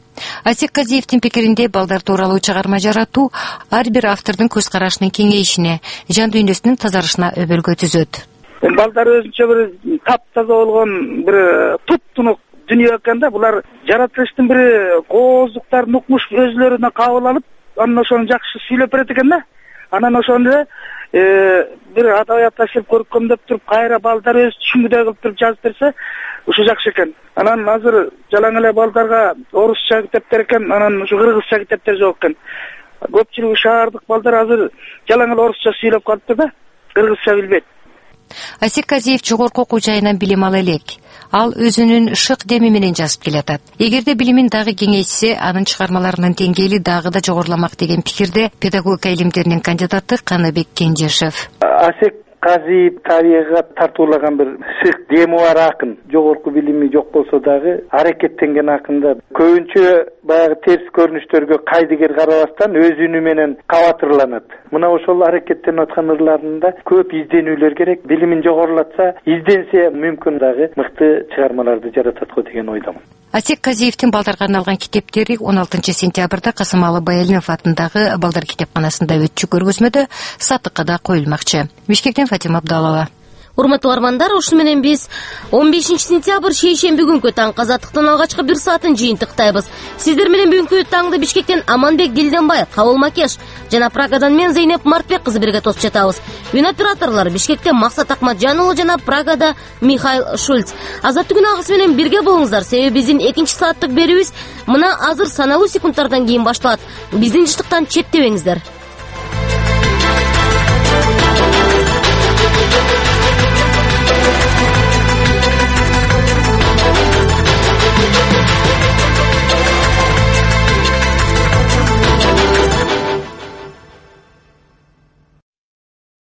Асек Казиевдин пикиринде балдар тууралуу чыгарма жаратуу ар бир автордун көз карашынын кеңейишине, жан дүйнөсүнүн тазарышына өбөлгө түзөт. Балдар өзүнчө бир таптаза болгон бир туп-тунук дүнүйө экен да. Булар жаратылыштын бир кооздуктарын укмуш өзлөрүнө кабыл алып, анан ошону жакшы сүйлөп берет экен да. Анан ошондо бир адабият ташып көркөмдөп туруп, кайра балдар өз түшүнгүдөй кылып туруп жазып берсе, ушу жакшы экен. Анан азыр жалаң эле балдарга орусча китептер экен, анан ушу кыргызча китептер жок экен. Көпчүлүгү шаардык балдар азыр жалаң эле орусча сүйлөп калыптыр да, кыргызча билбейт. Асек Казиев жогорку окуу жайынан билим ала элек. Ал өзүнүн шык деми менен жазып келатат. Эгерде билимин дагы кеңейтсе, анын чыгармаларынын деңгээли дагы да жогоруламак деген пикирде педагогика илимдеринин кандидаты Каныбек Кенжешев. Асек Казиев тарыхка тартуулаган бир шык деми бар акын. Жогорку билими жок болсо дагы аракеттенген акында көбүнчө баягы терс көрүнүштөргө кайдыгер карабастан өз үнү менен кабатырланат. Мына ошол аракеттенип аткан ырларында көп изденүүлөр керек. Билимин жогорулатса, изденсе мүмкүн дагы мыкты чыгармаларды жаратат го деген ойдомун. Асек Казиевдин балдарга арналган китептери он алтынчы сентябрда Касымалы Байелинов атындагы балдар китепканасында өтчү көргөзмөдө сатыкка да коюлмакчы. Бишкектен Фатима Абдалова. Урматтуу армандар, ушуну менен биз он бешинчи сентябрь шейшемби күнкү таң азаттыктын алгачкы бир саатын жыйынтыктайбыз. Сиздер менен бүгүнкү таңды Бишкектен Аманбек Дилденбай, Кабыл Макеш жана Прагадан мен Зейнеп Мартбек кызы бирге тосуп жатабыз. Үн операторлор Бишкекте Максат Акматжанұлы жана Прагада Михаил Шульц. Азаттыктын агысы менен бирге болуңуздар, себеби биздин экинчи сааттык берүүбүз мына азыр саналуу секундтардан кийин башталат. Биздин жыштыктан четтебеңиздер.